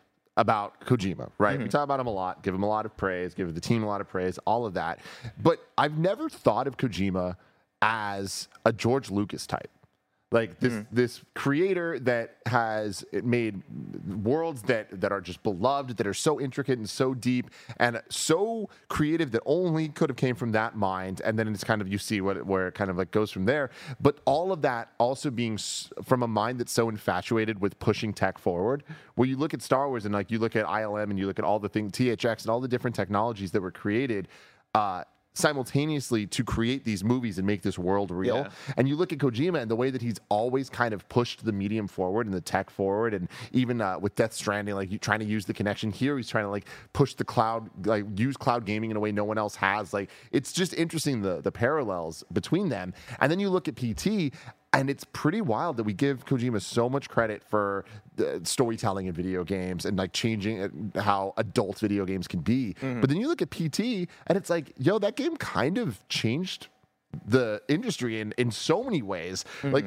Kojima, right? We talk about him a lot, give him a lot of praise, give the team a lot of praise, all of that. But I've never thought of Kojima as a George Lucas type. Like this creator that has made worlds that are just beloved, that are so intricate and so deep and so creative that only could have came from that mind. And then it's kind of, you see where it kind of like goes from there. But all of that also being from a mind that's so infatuated with pushing tech forward. Where you look at Star Wars and like you look at ILM and you look at all the things, THX and all the different technologies that were created, simultaneously to create these movies and make this world real. Yeah. And you look at Kojima and the way that he's always kind of pushed the medium forward and the tech forward, and even with Death Stranding, like trying to use the connection here, he's trying to like push the cloud, like use cloud gaming in a way no one else has. Like it's just interesting the parallels between them. And then you look at PT. And it's pretty wild that we give Kojima so much credit for the storytelling in video games and like changing how adult video games can be. But then you look at PT and it's like, that game kind of changed the industry in so many ways. Like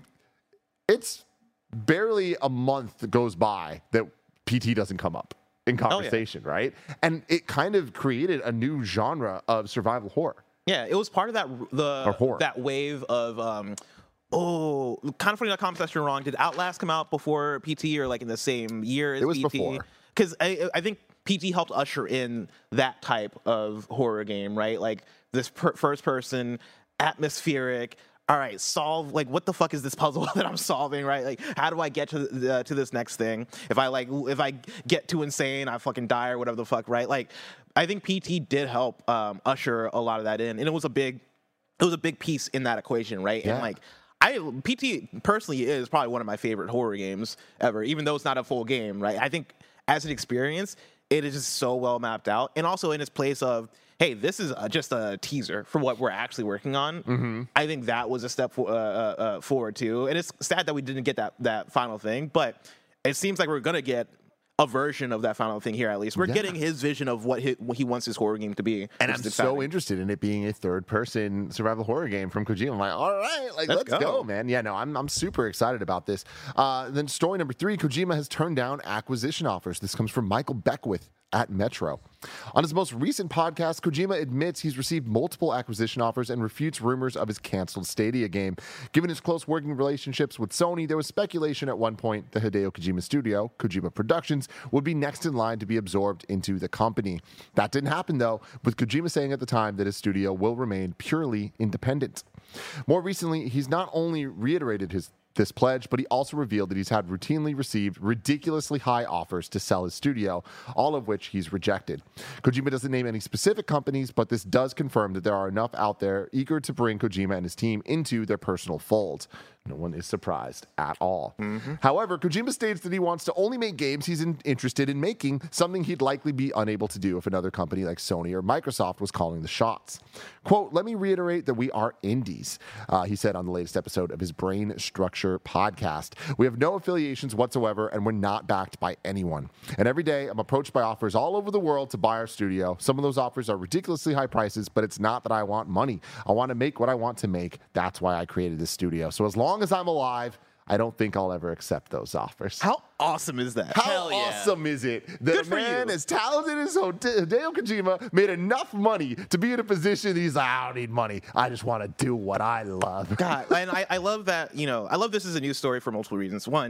it's barely a month that goes by that PT doesn't come up in conversation, right? And it kind of created a new genre of survival horror. Yeah, it was part of that wave of kind of funny.com says you're wrong. Did Outlast come out before PT or like in the same year as PT? It was before. Because I think PT helped usher in that type of horror game, right? Like this first person, atmospheric. All right, solve, like, what the fuck is this puzzle that I'm solving, right? Like, how do I get to this next thing? If I get too insane, I fucking die or whatever the fuck, right? Like, I think PT did help usher a lot of that in, and it was a big piece in that equation, right? Yeah. And like, PT personally is probably one of my favorite horror games ever, even though it's not a full game, right? I think as an experience, it is just so well mapped out, and also in its place of, hey, this is just a teaser for what we're actually working on. I think that was a step forward too, and it's sad that we didn't get that final thing, but it seems like we're gonna get a version of that final thing here. At least we're getting his vision of what he wants his horror game to be, and I'm so interested in it being a third-person survival horror game from Kojima. I'm like, all right, like let's go, man. Yeah, no, I'm super excited about this. Then story number 3: Kojima has turned down acquisition offers. This comes from Michael Beckwith at Metro. On his most recent podcast, Kojima admits he's received multiple acquisition offers and refutes rumors of his canceled Stadia game. Given his close working relationships with Sony, there was speculation at one point the Hideo Kojima studio, Kojima Productions, would be next in line to be absorbed into the company. That didn't happen, though, with Kojima saying at the time that his studio will remain purely independent. More recently, he's not only reiterated this pledge, but he also revealed that he's had routinely received ridiculously high offers to sell his studio, all of which he's rejected. Kojima doesn't name any specific companies, but this does confirm that there are enough out there eager to bring Kojima and his team into their personal fold. No one is surprised at all. However, Kojima states that he wants to only make games he's interested in making, something he'd likely be unable to do if another company like Sony or Microsoft was calling the shots. Quote, "Let me reiterate that we are indies," he said on the latest episode of his Brain Structure podcast. "We have no affiliations whatsoever, and we're not backed by anyone. And every day, I'm approached by offers all over the world to buy our studio. Some of those offers are ridiculously high prices, but it's not that I want money. I want to make what I want to make. That's why I created this studio. So as long as I'm alive, I don't think I'll ever accept those offers." How awesome is that? How awesome is it that a man as talented as Hideo Kojima made enough money to be in a position he's like, I don't need money. I just want to do what I love. God, and I love that, I love this as a news story for multiple reasons. One,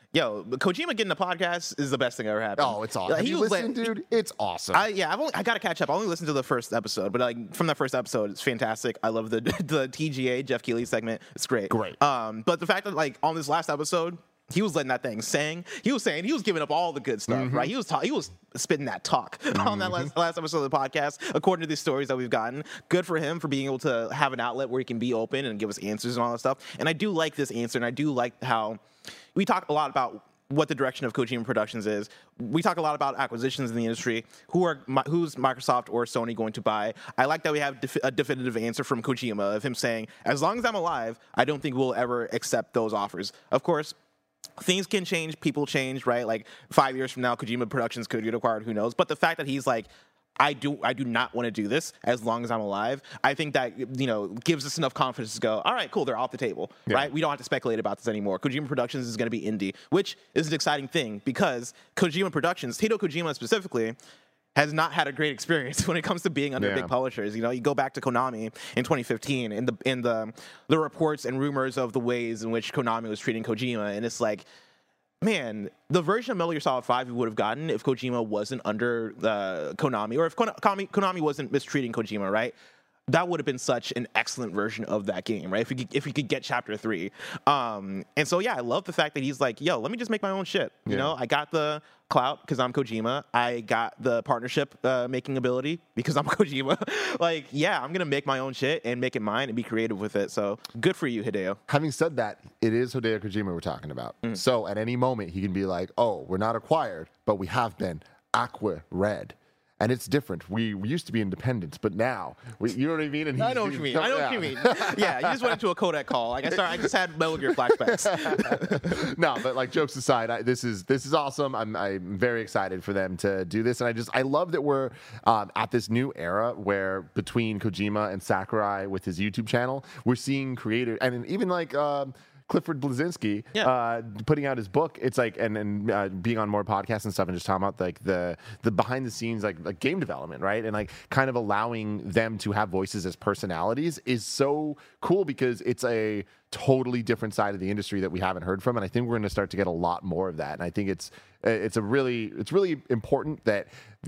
Yo, Kojima getting a podcast is the best thing ever happened. Oh, it's awesome. Have you listened, dude? It's awesome. I got to catch up. I only listened to the first episode, but like from that first episode, it's fantastic. I love the TGA Jeff Keighley segment. It's great. But the fact that like on this last episode, he was letting that thing sing. He was giving up all the good stuff, right? He was spitting that talk on that last episode of the podcast, according to these stories that we've gotten. Good for him for being able to have an outlet where he can be open and give us answers and all that stuff. And I do like this answer, and I do like how we talk a lot about what the direction of Kojima Productions is. We talk a lot about acquisitions in the industry. Who's Microsoft or Sony going to buy? I like that we have a definitive answer from Kojima of him saying, as long as I'm alive, I don't think we'll ever accept those offers. Of course, things can change, people change, right? Like 5 years from now, Kojima Productions could get acquired, who knows? But the fact that he's like, I do not want to do this as long as I'm alive, I think that, gives us enough confidence to go, all right, cool, they're off the table, right? We don't have to speculate about this anymore. Kojima Productions is going to be indie, which is an exciting thing because Kojima Productions, Hideo Kojima specifically, has not had a great experience when it comes to being under big publishers. You go back to Konami in 2015 in the reports and rumors of the ways in which Konami was treating Kojima, and it's like, man, the version of Metal Gear Solid 5 we would have gotten if Kojima wasn't under Konami, or if Konami wasn't mistreating Kojima, right? That would have been such an excellent version of that game, right? If we could get Chapter 3. And so, yeah, I love the fact that he's like, yo, let me just make my own shit. You know, I got the clout because I'm Kojima. I got the partnership making ability because I'm Kojima. Like, yeah, I'm going to make my own shit and make it mine and be creative with it. So good for you, Hideo. Having said that, it is Hideo Kojima we're talking about. So at any moment, he can be like, oh, we're not acquired, but we have been Aqua Red. And it's different. We used to be independent, but now, you know what I mean? And I know what you mean. Yeah, you just went into a Kodak call. Like I just had Metal Gear flashbacks. No, but like jokes aside, this is awesome. I'm very excited for them to do this, and I love that we're at this new era where between Kojima and Sakurai with his YouTube channel, we're seeing creators, and even like. Clifford Blazinski putting out his book. It's like and being on more podcasts and stuff and just talking about like the behind the scenes like game development, right? And like kind of allowing them to have voices as personalities is so cool because it's a totally different side of the industry that we haven't heard from, and I think we're going to start to get a lot more of that. And I think it's really important that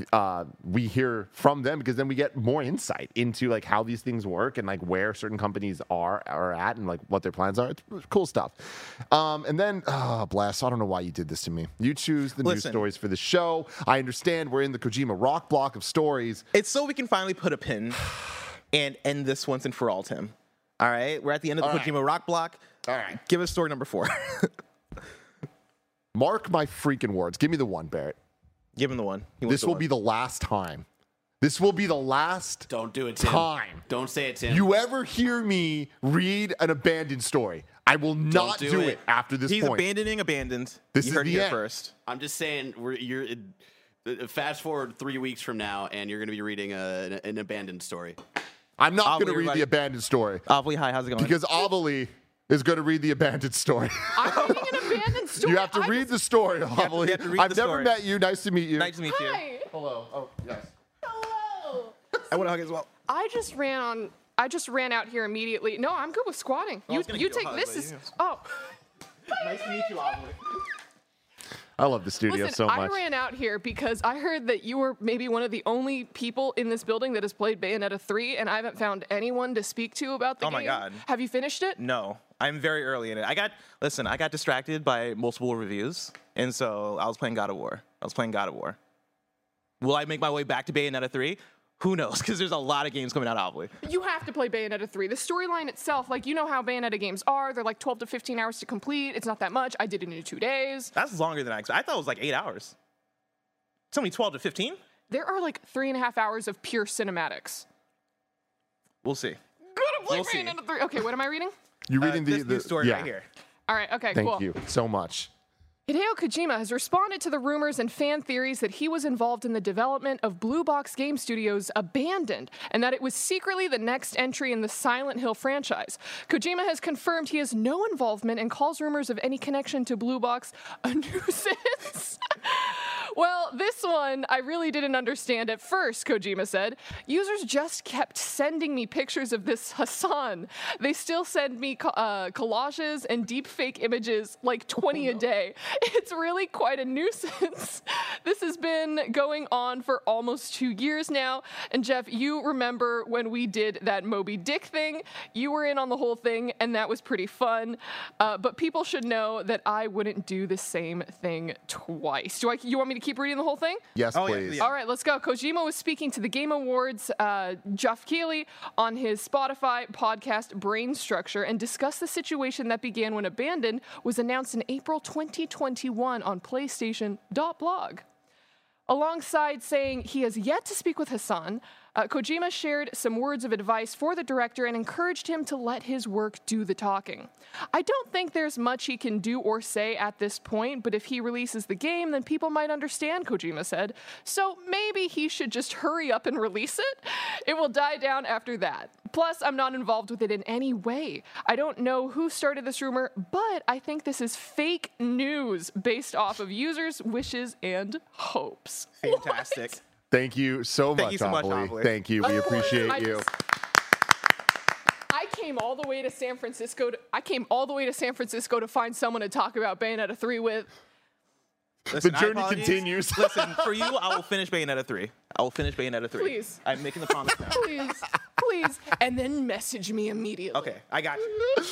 we hear from them because then we get more insight into like how these things work and like where certain companies are at and like what their plans are. It's cool stuff. And then bless, I don't know why you did this to me. You choose the news stories for the show. I understand we're in the Kojima rock block of stories. It's so we can finally put a pin and end this once and for all, Tim. All right, we're at the end of the Kojima rock block. All right, give us story number 4. Mark my freaking words. Give me the one, Barrett. Give him the one. This will be the last time. This will be the last Don't do it, Tim. time. Don't say it, Tim. You ever hear me read an abandoned story? I will not do it after this He's point. abandoning abandoned. This you is heard the it end. first. I'm just saying, fast forward 3 weeks from now, and you're going to be reading an abandoned story. I'm not going to read everybody. the abandoned story. Avali, hi, how's it going? Because Avali is going to read the abandoned story. I'm reading an abandoned story. You have to read the story, Avali. you have to read I've the never story. met you. Nice to meet you. Nice to meet you. Hi. Hello. Oh, yes. Hello. I want to hug as well. I just ran out here immediately. No, I'm good with squatting. I was gonna You give you a take hug, this but is you- oh. Nice to meet you, Avali. I love the studio Listen, so much. I ran out here because I heard that you were maybe one of the only people in this building that has played Bayonetta 3, and I haven't found anyone to speak to about the game. Oh my God. Have you finished it? No, I'm very early in it. I got distracted by multiple reviews, and so I was playing God of War. Will I make my way back to Bayonetta 3? Who knows? Because there's a lot of games coming out, obviously. You have to play Bayonetta 3. The storyline itself, like, you know how Bayonetta games are. They're like 12 to 15 hours to complete. It's not that much. I did it in 2 days. That's longer than I expected. I thought it was like 8 hours. It's only 12 to 15? There are like 3.5 hours of pure cinematics. We'll see. Gonna play We'll see. Bayonetta 3. Okay, what am I reading? You're reading this the news story yeah. right here. All right, okay, Thank cool. you so much. Hideo Kojima has responded to the rumors and fan theories that he was involved in the development of Blue Box Game Studios' Abandoned, and that it was secretly the next entry in the Silent Hill franchise. Kojima has confirmed he has no involvement and calls rumors of any connection to Blue Box a nuisance. Well, this one I really didn't understand at first, Kojima said. Users just kept sending me pictures of this Hassan. They still send me collages and deepfake images, like 20 a day. It's really quite a nuisance. This has been going on for almost 2 years now. And Jeff, you remember when we did that Moby Dick thing? You were in on the whole thing, and that was pretty fun. But people should know that I wouldn't do the same thing twice. You want me to keep reading the whole thing? Yes, please. All right, let's go. Kojima was speaking to the Game Awards, Geoff Keighley, on his Spotify podcast Brain Structure, and discussed the situation that began when Abandoned was announced in April 2021 on PlayStation.blog. Alongside saying he has yet to speak with Hassan, Kojima shared some words of advice for the director and encouraged him to let his work do the talking. I don't think there's much he can do or say at this point, but if he releases the game, then people might understand, Kojima said. So maybe he should just hurry up and release it. It will die down after that. Plus, I'm not involved with it in any way. I don't know who started this rumor, but I think this is fake news based off of users' wishes and hopes. Fantastic. What? Thank you so much, Thank you so much, Amelie. Amelie. Thank you. We appreciate you. I came all the way to San Francisco to find someone to talk about Bayonetta 3 with. Listen, The journey continues. Listen, for you, I will finish Bayonetta 3. I will finish Bayonetta 3. Please. I'm making the promise now. Please, and then message me immediately. Okay, I got you.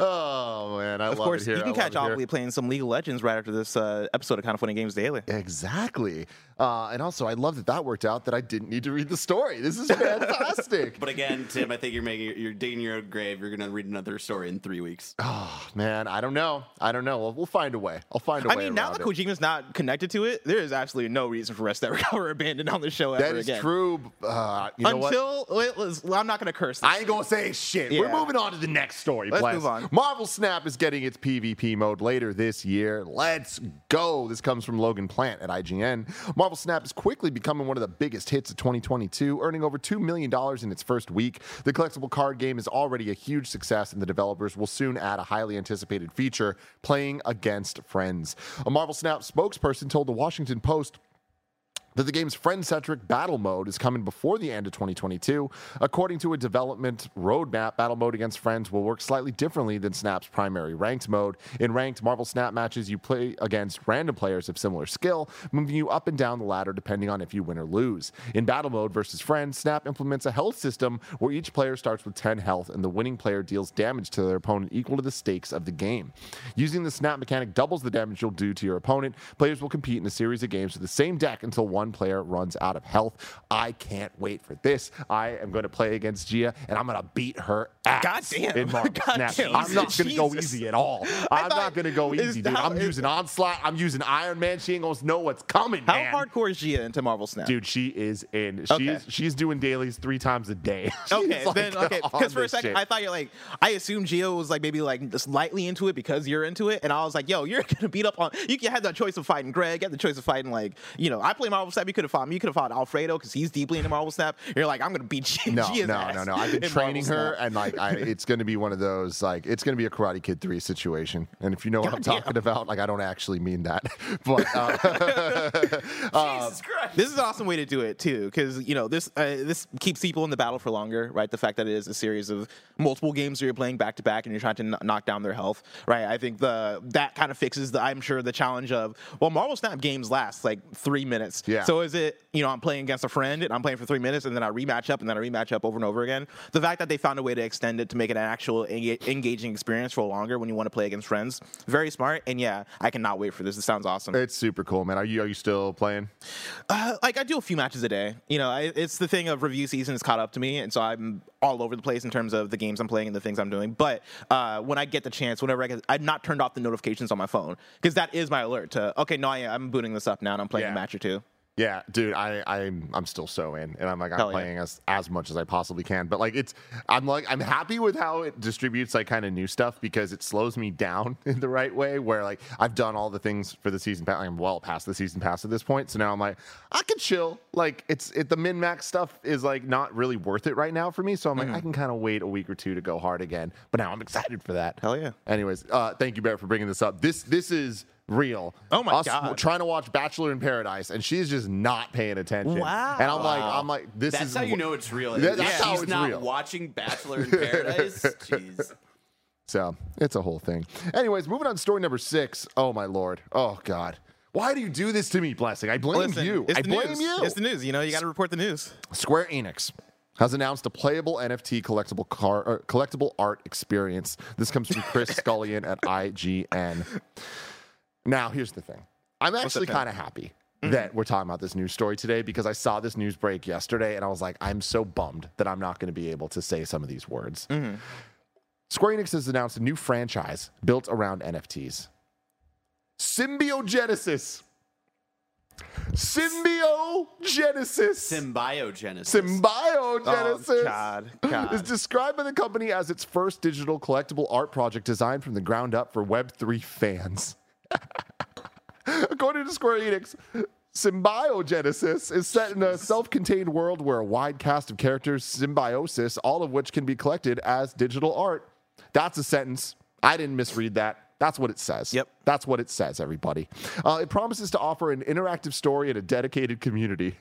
Oh, man. I Of love course, it here. you can I catch love it here. Amelie playing some League of Legends right after this episode of Kind of Funny Games Daily. Exactly. And also, I love that worked out that I didn't need to read the story. This is fantastic. But again, Tim, I think you're digging your own grave. You're going to read another story in 3 weeks. Oh, man. I don't know. Well, we'll find a way. I'll find a way. I mean, now around that it. Kojima's not connected to it, there is absolutely no reason for us to recover Abandoned on the show That ever is again. true. You know what? Well, I'm not going to curse this. I ain't gonna say shit. Yeah. We're moving on to the next story. Let's Bless. move on. Marvel Snap is getting its PvP mode later this year. Let's go. This comes from Logan Plant at IGN. Marvel Snap is quickly becoming one of the biggest hits of 2022, earning over $2 million in its first week. The collectible card game is already a huge success, and the developers will soon add a highly anticipated feature, playing against friends. A Marvel Snap spokesperson told the Washington Post that the game's friend-centric battle mode is coming before the end of 2022. According to a development roadmap, battle mode against friends will work slightly differently than Snap's primary ranked mode. In ranked Marvel Snap matches, you play against random players of similar skill, moving you up and down the ladder depending on if you win or lose. In battle mode versus friends, Snap implements a health system where each player starts with 10 health and the winning player deals damage to their opponent equal to the stakes of the game. Using the Snap mechanic doubles the damage you'll do to your opponent. Players will compete in a series of games with the same deck until one player runs out of health. I can't wait for this. I am going to play against Gia, and I'm going to beat her ass. Goddamn. In Marvel Snap. Goddamn. I'm not going to go Jesus. easy at all. I'm not going to go easy, dude. I'm using Onslaught. I'm using Iron Man. She ain't going to know what's coming, How man. hardcore is Gia into Marvel Snap? Dude, she is in. Okay. She's doing dailies 3 times a day. Okay, She's, like, then okay. on Because for a this second, shit. I thought you're like, I assumed Gio was like maybe like slightly into it because you're into it, and I was like, yo, you're gonna beat up on. You had that choice of fighting Greg, you had the choice of fighting like, I play Marvel Snap. You could have fought me. You could have fought Alfredo because he's deeply into Marvel Snap. You're like, I'm gonna beat Gia's No. ass I've been in training Marvel her, Snap. and like, it's going to be one of those like, it's going to be a Karate Kid 3 situation. And if you know what I'm talking about, like, I don't actually mean that, but Jesus Christ. This is an awesome way to do it too, because this keeps people in the battle for longer, right? The fact that it is a series of multiple games where you're playing back to back and you're trying to knock down their health, right? I think that kind of fixes I'm sure the challenge of Marvel Snap games last like 3 minutes. Yeah. So is it I'm playing against a friend and I'm playing for 3 minutes and then I rematch up and then I rematch up over and over again. The fact that they found a way to extend it to make it an actual engaging experience for longer when you want to play against friends, very smart. And yeah, I cannot wait for this. It sounds awesome. it's super cool, man. Are you still playing? Like I do a few matches a day. It's the thing of review season is caught up to me, and so I'm all over the place in terms of the games I'm playing and the things I'm doing. But when I get the chance, whenever I've not turned off the notifications on my phone because that is my alert to I'm booting this up now and I'm playing a match or two. Yeah, dude, I'm still so in, and I'm like, I'm playing as much as I possibly can. But like, I'm happy with how it distributes like kind of new stuff because it slows me down in the right way. Where like I've done all the things for the season pass, I'm well past the season pass at this point. So now I'm like, I can chill. Like the min max stuff is like not really worth it right now for me. So I'm like, I can kind of wait a week or two to go hard again. But now I'm excited for that. Hell yeah. Anyways, thank you, Barrett, for bringing this up. This is real. Oh my Us God. trying to watch Bachelor in Paradise, and she's just not paying attention. Wow. And I'm like, this That's is how you know it's real. That's If how she's it's not real. watching Bachelor in Paradise. Jeez. So it's a whole thing. Anyways, moving on to story number 6. Oh my Lord. Oh God. Why do you do this to me, Blessing? I blame Listen, you. it's I the blame news. you. It's the news. You know, you got to report the news. Square Enix has announced a playable NFT collectible art experience. This comes from Chris Scullion at IGN. Now, here's the thing. I'm actually kind of happy that we're talking about this news story today because I saw this news break yesterday and I was like, I'm so bummed that I'm not going to be able to say some of these words. Square Enix has announced a new franchise built around NFTs. Symbiogenesis. Symbiogenesis. Oh, God. Is described by the company as its first digital collectible art project designed from the ground up for Web3 fans. According to Square Enix, Symbiogenesis is set in a self-contained world where a wide cast of characters symbiosis, all of which can be collected as digital art. That's a sentence. I didn't misread that. That's what it says. Yep. That's what it says, everybody. It promises to offer an interactive story and a dedicated community.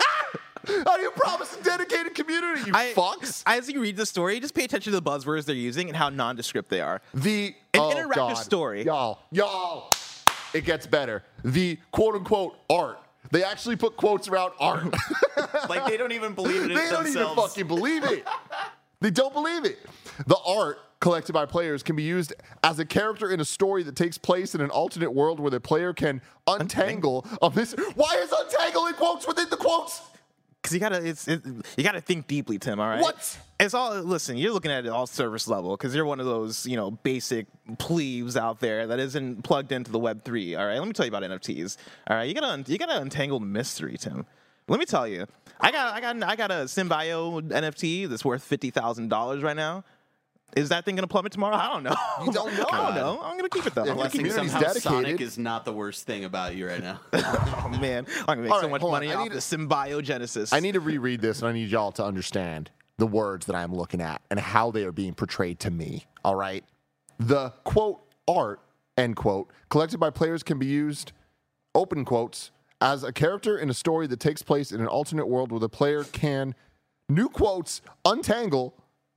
How do you promise a dedicated community, you fucks? As you read the story, just pay attention to the buzzwords they're using and how nondescript they are. An interactive story. Y'all, it gets better. The quote-unquote art. They actually put quotes around art. Like they don't even believe it They themselves. don't even fucking believe it. They don't believe it. The art collected by players can be used as a character in a story that takes place in an alternate world where the player can untangle a mystery. Why is untangle in quotes within the quotes? Because you gotta think deeply, Tim. All right. What? It's all. Listen, you're looking at it all service level because you're one of those basic plebes out there that isn't plugged into the Web3. All right. Let me tell you about NFTs. All right. You gotta untangle the mystery, Tim. Let me tell you. I got a Symbio NFT that's worth $50,000 right now. Is that thing going to plummet tomorrow? I don't know. You don't know. I don't know. I'm going to keep it though. Yeah, I'm gonna keep it. community's Somehow dedicated. Sonic is not the worst thing about you right now. Oh man, I'm going to make All so right, much hold on. money I off need the Symbiogenesis. I need to reread this, and I need y'all to understand the words that I'm looking at and how they are being portrayed to me. All right? The, quote, art, end quote, collected by players can be used, open quotes, as a character in a story that takes place in an alternate world where the player can, new quotes, untangle,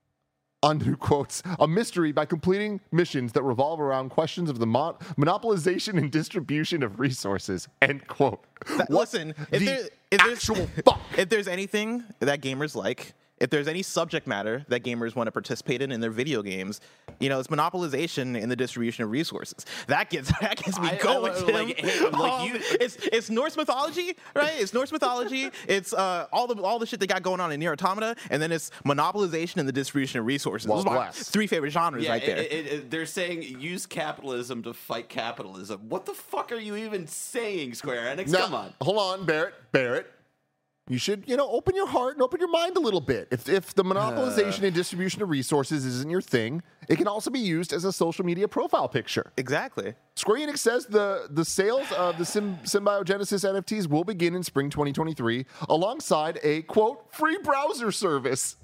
new quotes, a mystery by completing missions that revolve around questions of the monopolization and distribution of resources, end quote. Listen, if there's anything that gamers like, if there's any subject matter that gamers want to participate in their video games, it's monopolization in the distribution of resources. That gets me going. Tim. It's Norse mythology, right? It's Norse mythology. It's all the shit they got going on in Nier Automata, and then it's monopolization and the distribution of resources. Those are my 3 favorite genres right there. They're saying use capitalism to fight capitalism. What the fuck are you even saying, Square Enix? Come on. Hold on, Barrett. You should, open your heart and open your mind a little bit. If the monopolization and distribution of resources isn't your thing, it can also be used as a social media profile picture. Exactly. Square Enix says the sales of the Symbiogenesis NFTs will begin in spring 2023 alongside a, quote, free browser service.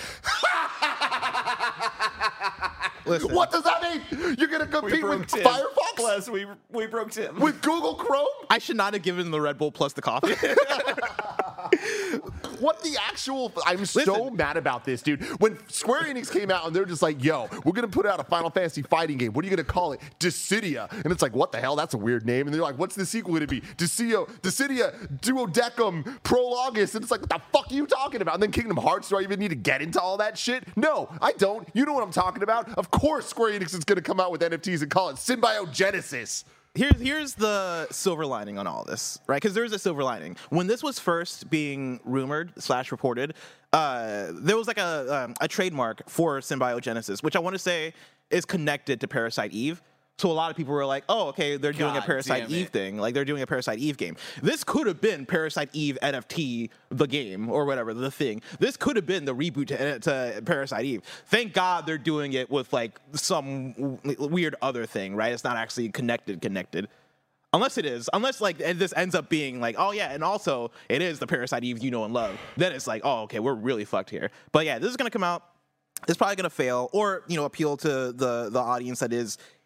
Listen, What does that mean? You're going to compete with Tim. Firefox? Plus, we broke Tim. With Google Chrome? I should not have given the Red Bull plus the coffee. What the actual... I'm so mad about this, dude. When Square Enix came out and they're just like, yo, we're going to put out a Final Fantasy fighting game. What are you going to call it? Dissidia. And it's like, what the hell? That's a weird name. And they're like, what's the sequel going to be? Dissidia Duodecum Prologus. And it's like, what the fuck are you talking about? And then Kingdom Hearts, do I even need to get into all that shit? No, I don't. You know what I'm talking about. Of course Square Enix is going to come out with NFTs and call it Symbiogenesis. Here's the silver lining on all this, right? Because there's a silver lining. When this was first being rumored / reported, there was like a trademark for Symbiogenesis, which I want to say is connected to Parasite Eve. So a lot of people were like, oh, okay, they're doing a Parasite Eve thing. Like, they're doing a Parasite Eve game. This could have been Parasite Eve NFT, the game, or whatever, the thing. This could have been the reboot to Parasite Eve. Thank God they're doing it with, like, some weird other thing, right? It's not actually connected. Unless it is. Unless, like, this ends up being like, oh, yeah, and also it is the Parasite Eve you know and love. Then it's like, oh, okay, we're really fucked here. But, yeah, this is going to come out. It's probably going to fail or, appeal to the audience that is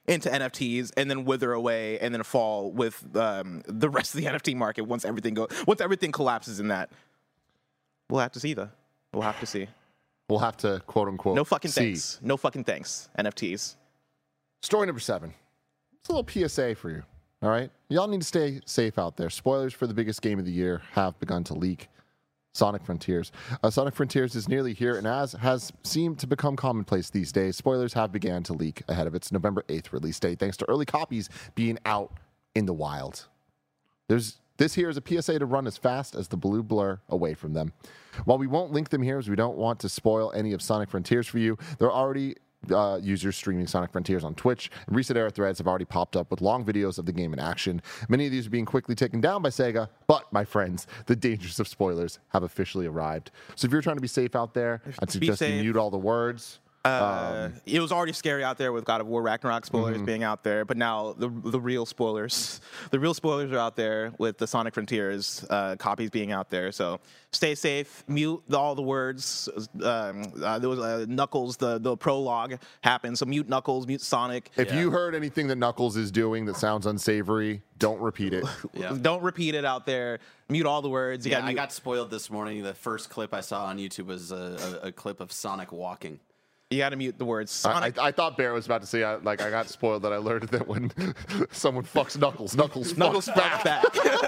into NFTs and then wither away and then fall with the rest of the NFT market once everything collapses in that. We'll have to see, though. We'll have to see. We'll have to, quote unquote, No fucking see. thanks. No fucking thanks, NFTs. Story number 7. It's a little PSA for you. All right? Y'all need to stay safe out there. Spoilers for the biggest game of the year have begun to leak. Sonic Frontiers. Sonic Frontiers is nearly here, and as has seemed to become commonplace these days, spoilers have began to leak ahead of its November 8th release date, thanks to early copies being out in the wild. This here is a PSA to run as fast as the blue blur away from them. While we won't link them here as we don't want to spoil any of Sonic Frontiers for you, there are already users streaming Sonic Frontiers on Twitch, and recent era threads have already popped up with long videos of the game in action. Many of these are being quickly taken down by Sega, but, my friends, the dangers of spoilers have officially arrived. So if you're trying to be safe out there, I'd suggest you mute all the words. It was already scary out there with God of War Ragnarok spoilers being out there, but now the real spoilers are out there with the Sonic Frontiers copies being out there. So stay safe, mute all the words. There was Knuckles, the prologue happened, so mute Knuckles, mute Sonic. If you heard anything that Knuckles is doing that sounds unsavory, don't repeat it. Don't repeat it out there. Mute all the words. I got spoiled this morning. The first clip I saw on YouTube was a clip of Sonic walking. You got to mute the words Sonic. I thought Bear was about to say, I got spoiled that I learned that when someone fucks Knuckles fucks back.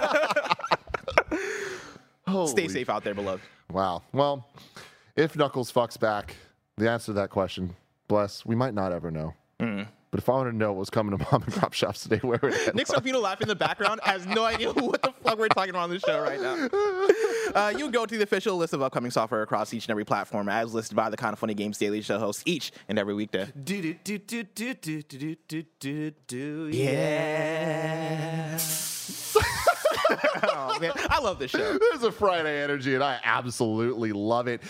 Stay safe out there, beloved. Wow. Well, if Knuckles fucks back, the answer to that question, bless, we might not ever know. But if I wanted to know what was coming to mom and pop shops today, where would it Nick Scarpino laughing in the background has no idea what the fuck we're talking about on this show right now. You can go to the official list of upcoming software across each and every platform as listed by the Kind of Funny Games Daily Show hosts each and every weekday. Yeah. Oh, man. I love this show. There's a Friday energy, and I absolutely love it.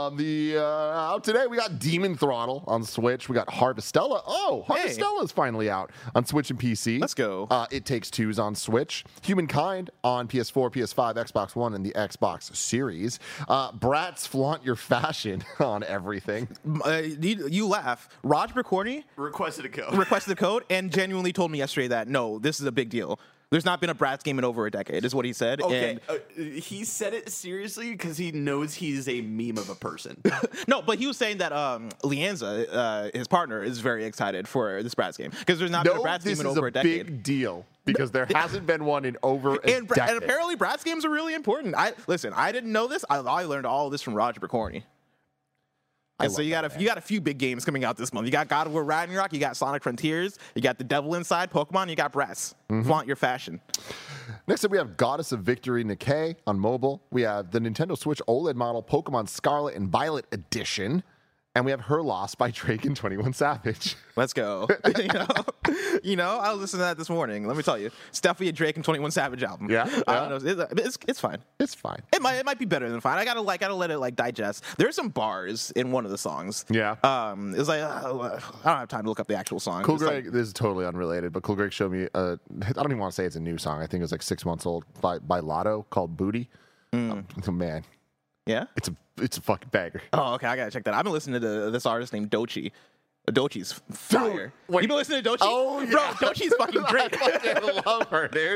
Out today, we got Demon Throttle on Switch. We got Harvestella. Oh, Harvestella is finally out on Switch and PC. Let's go. It Takes Two's on Switch. Humankind on PS4, PS5, Xbox One, and the Xbox Series. Bratz Flaunt Your Fashion on everything. You laugh. Raj Bricorni Requested a code and genuinely told me yesterday that, no, this is a big deal. There's not been a Bratz game in over a decade, is what he said. Okay, he said it seriously because he knows he's a meme of a person. No, but he was saying that Lianza, his partner, is very excited for this Bratz game because there's not been a Bratz game in over a decade. This is a big deal because there hasn't been one in over a decade. And apparently Bratz games are really important. I didn't know this. I learned all of this from Roger Bricorni. And so you got a few big games coming out this month. You got God of War Ragnarok, you got Sonic Frontiers, you got The Devil Inside, Pokemon, you got Bratz. Flaunt your fashion. Next up, we have Goddess of Victory Nikkei on mobile. We have the Nintendo Switch OLED model Pokemon Scarlet and Violet Edition. And we have Her Loss by Drake and 21 Savage. Let's go. you know, I was listening to that this morning. Let me tell you, it's definitely a Drake and 21 Savage album. Yeah. I don't know. It's fine. It's fine. It might be better than fine. I gotta let it digest. There's some bars in one of the songs. Yeah. It's like I don't have time to look up the actual song. Cool Greg, this is totally unrelated, but Cool Greg showed me. I don't even want to say it's a new song. I think it was like 6 months old by Lotto called Booty. Man. Yeah. It's a fucking banger. Oh, okay. I gotta check that out. I've been listening to this artist named Doechii. Doechii's fire. Wait. You been listening to Doechii? Oh, yeah. Bro, Doechii's fucking great. I fucking love her, dude.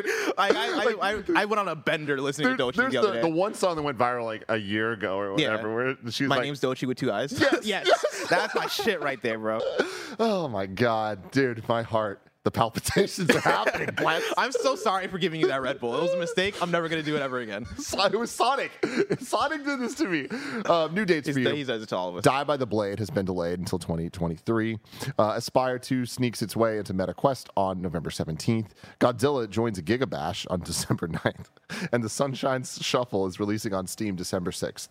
I went on a bender listening to Doechii the other day. The one song that went viral like a year ago or whatever. Where she's My name's Doechii with 2 eyes. Yes. That's my shit right there, bro. Oh my god, dude, my heart. The palpitations are happening. I'm so sorry for giving you that Red Bull. It was a mistake. I'm never going to do it ever again. It was Sonic. Sonic did this to me. New dates for you. He does it to all of us. Die by the Blade has been delayed until 2023. Aspire 2 sneaks its way into MetaQuest on November 17th. Godzilla joins a Gigabash on December 9th. And the Sunshine Shuffle is releasing on Steam December 6th.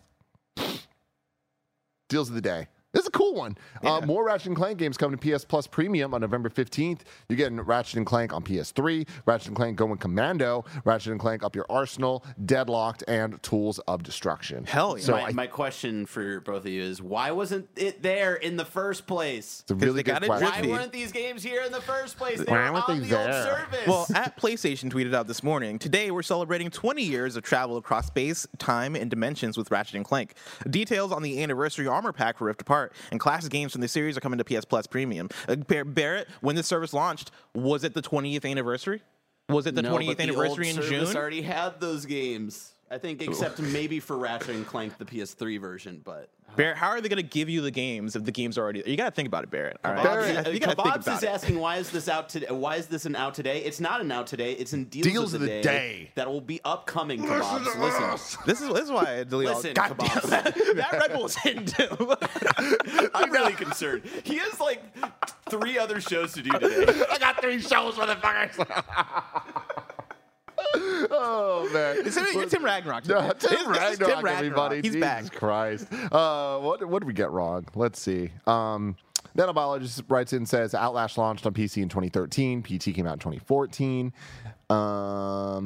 Deals of the day. This is a cool one. Yeah. More Ratchet & Clank games coming to PS Plus Premium on November 15th. You're getting Ratchet & Clank on PS3, Ratchet & Clank Going Commando, Ratchet & Clank Up Your Arsenal, Deadlocked, and Tools of Destruction. Hell yeah. So my question for both of you is, why wasn't it there in the first place? It's a really good question. Why weren't these games here in the first place? They Why were weren't on they the old there? service. Well, at PlayStation tweeted out this morning, today we're celebrating 20 years of travel across space, time, and dimensions with Ratchet & Clank. Details on the anniversary armor pack for Rift Apart apart. And classic games from the series are coming to PS Plus Premium. Barrett, when this service launched, was it the 20th anniversary? Was it the 20th anniversary in June? Already had those games. I think, except maybe for Ratchet and Clank, the PS3 version, but Barrett, how are they going to give you the games if the games are already? You got to think about it, Barrett. All right, Bob's is asking, why is this out today? Why is this an out today? It's not an out today. It's in deals of the day that will be upcoming. Kebabs, listen. This is why I delete all. Kebabs. That Red Bull was hidden too. I'm really concerned. He has like 3 other shows to do today. I got 3 shows, motherfuckers. Oh man, it's Tim Ragnarok. No, Tim Ragnarok, everybody. He's Jesus back. Christ. What did we get wrong? Let's see. Nanobiologist writes in and says Outlast launched on PC in 2013. PT came out in 2014. Oh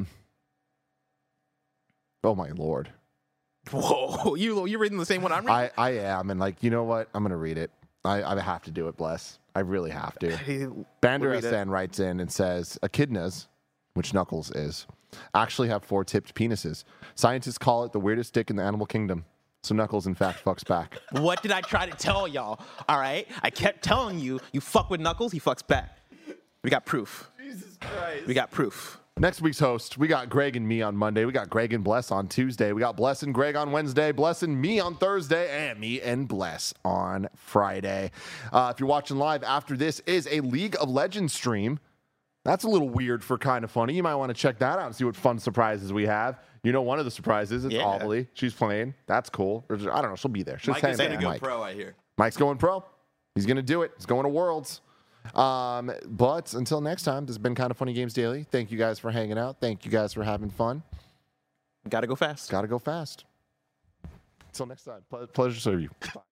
my lord. Whoa, you're reading the same one I'm reading? I am, and like, you know what? I'm gonna read it. I have to do it. Bless. I really have to. Bander SN writes in and says echidnas, which Knuckles is, actually have 4 tipped penises. Scientists call it the weirdest dick in the animal kingdom. So Knuckles, in fact, fucks back. What did I try to tell y'all? All right? I kept telling you, you fuck with Knuckles, he fucks back. We got proof. Jesus Christ. We got proof. Next week's host, we got Greg and me on Monday. We got Greg and Bless on Tuesday. We got Bless and Greg on Wednesday. Bless and me on Thursday. And me and Bless on Friday. If you're watching live, after this is a League of Legends stream. That's a little weird for kind of funny. You might want to check that out and see what fun surprises we have. You know, one of the surprises is Aubely. She's playing. That's cool. Or, I don't know. She'll be there. Mike is going to go pro, I hear. Mike's going pro. He's going to do it. He's going to Worlds. But until next time, this has been Kind of Funny Games Daily. Thank you guys for hanging out. Thank you guys for having fun. Gotta go fast. Gotta go fast. Until next time. Pleasure to serve you. Bye.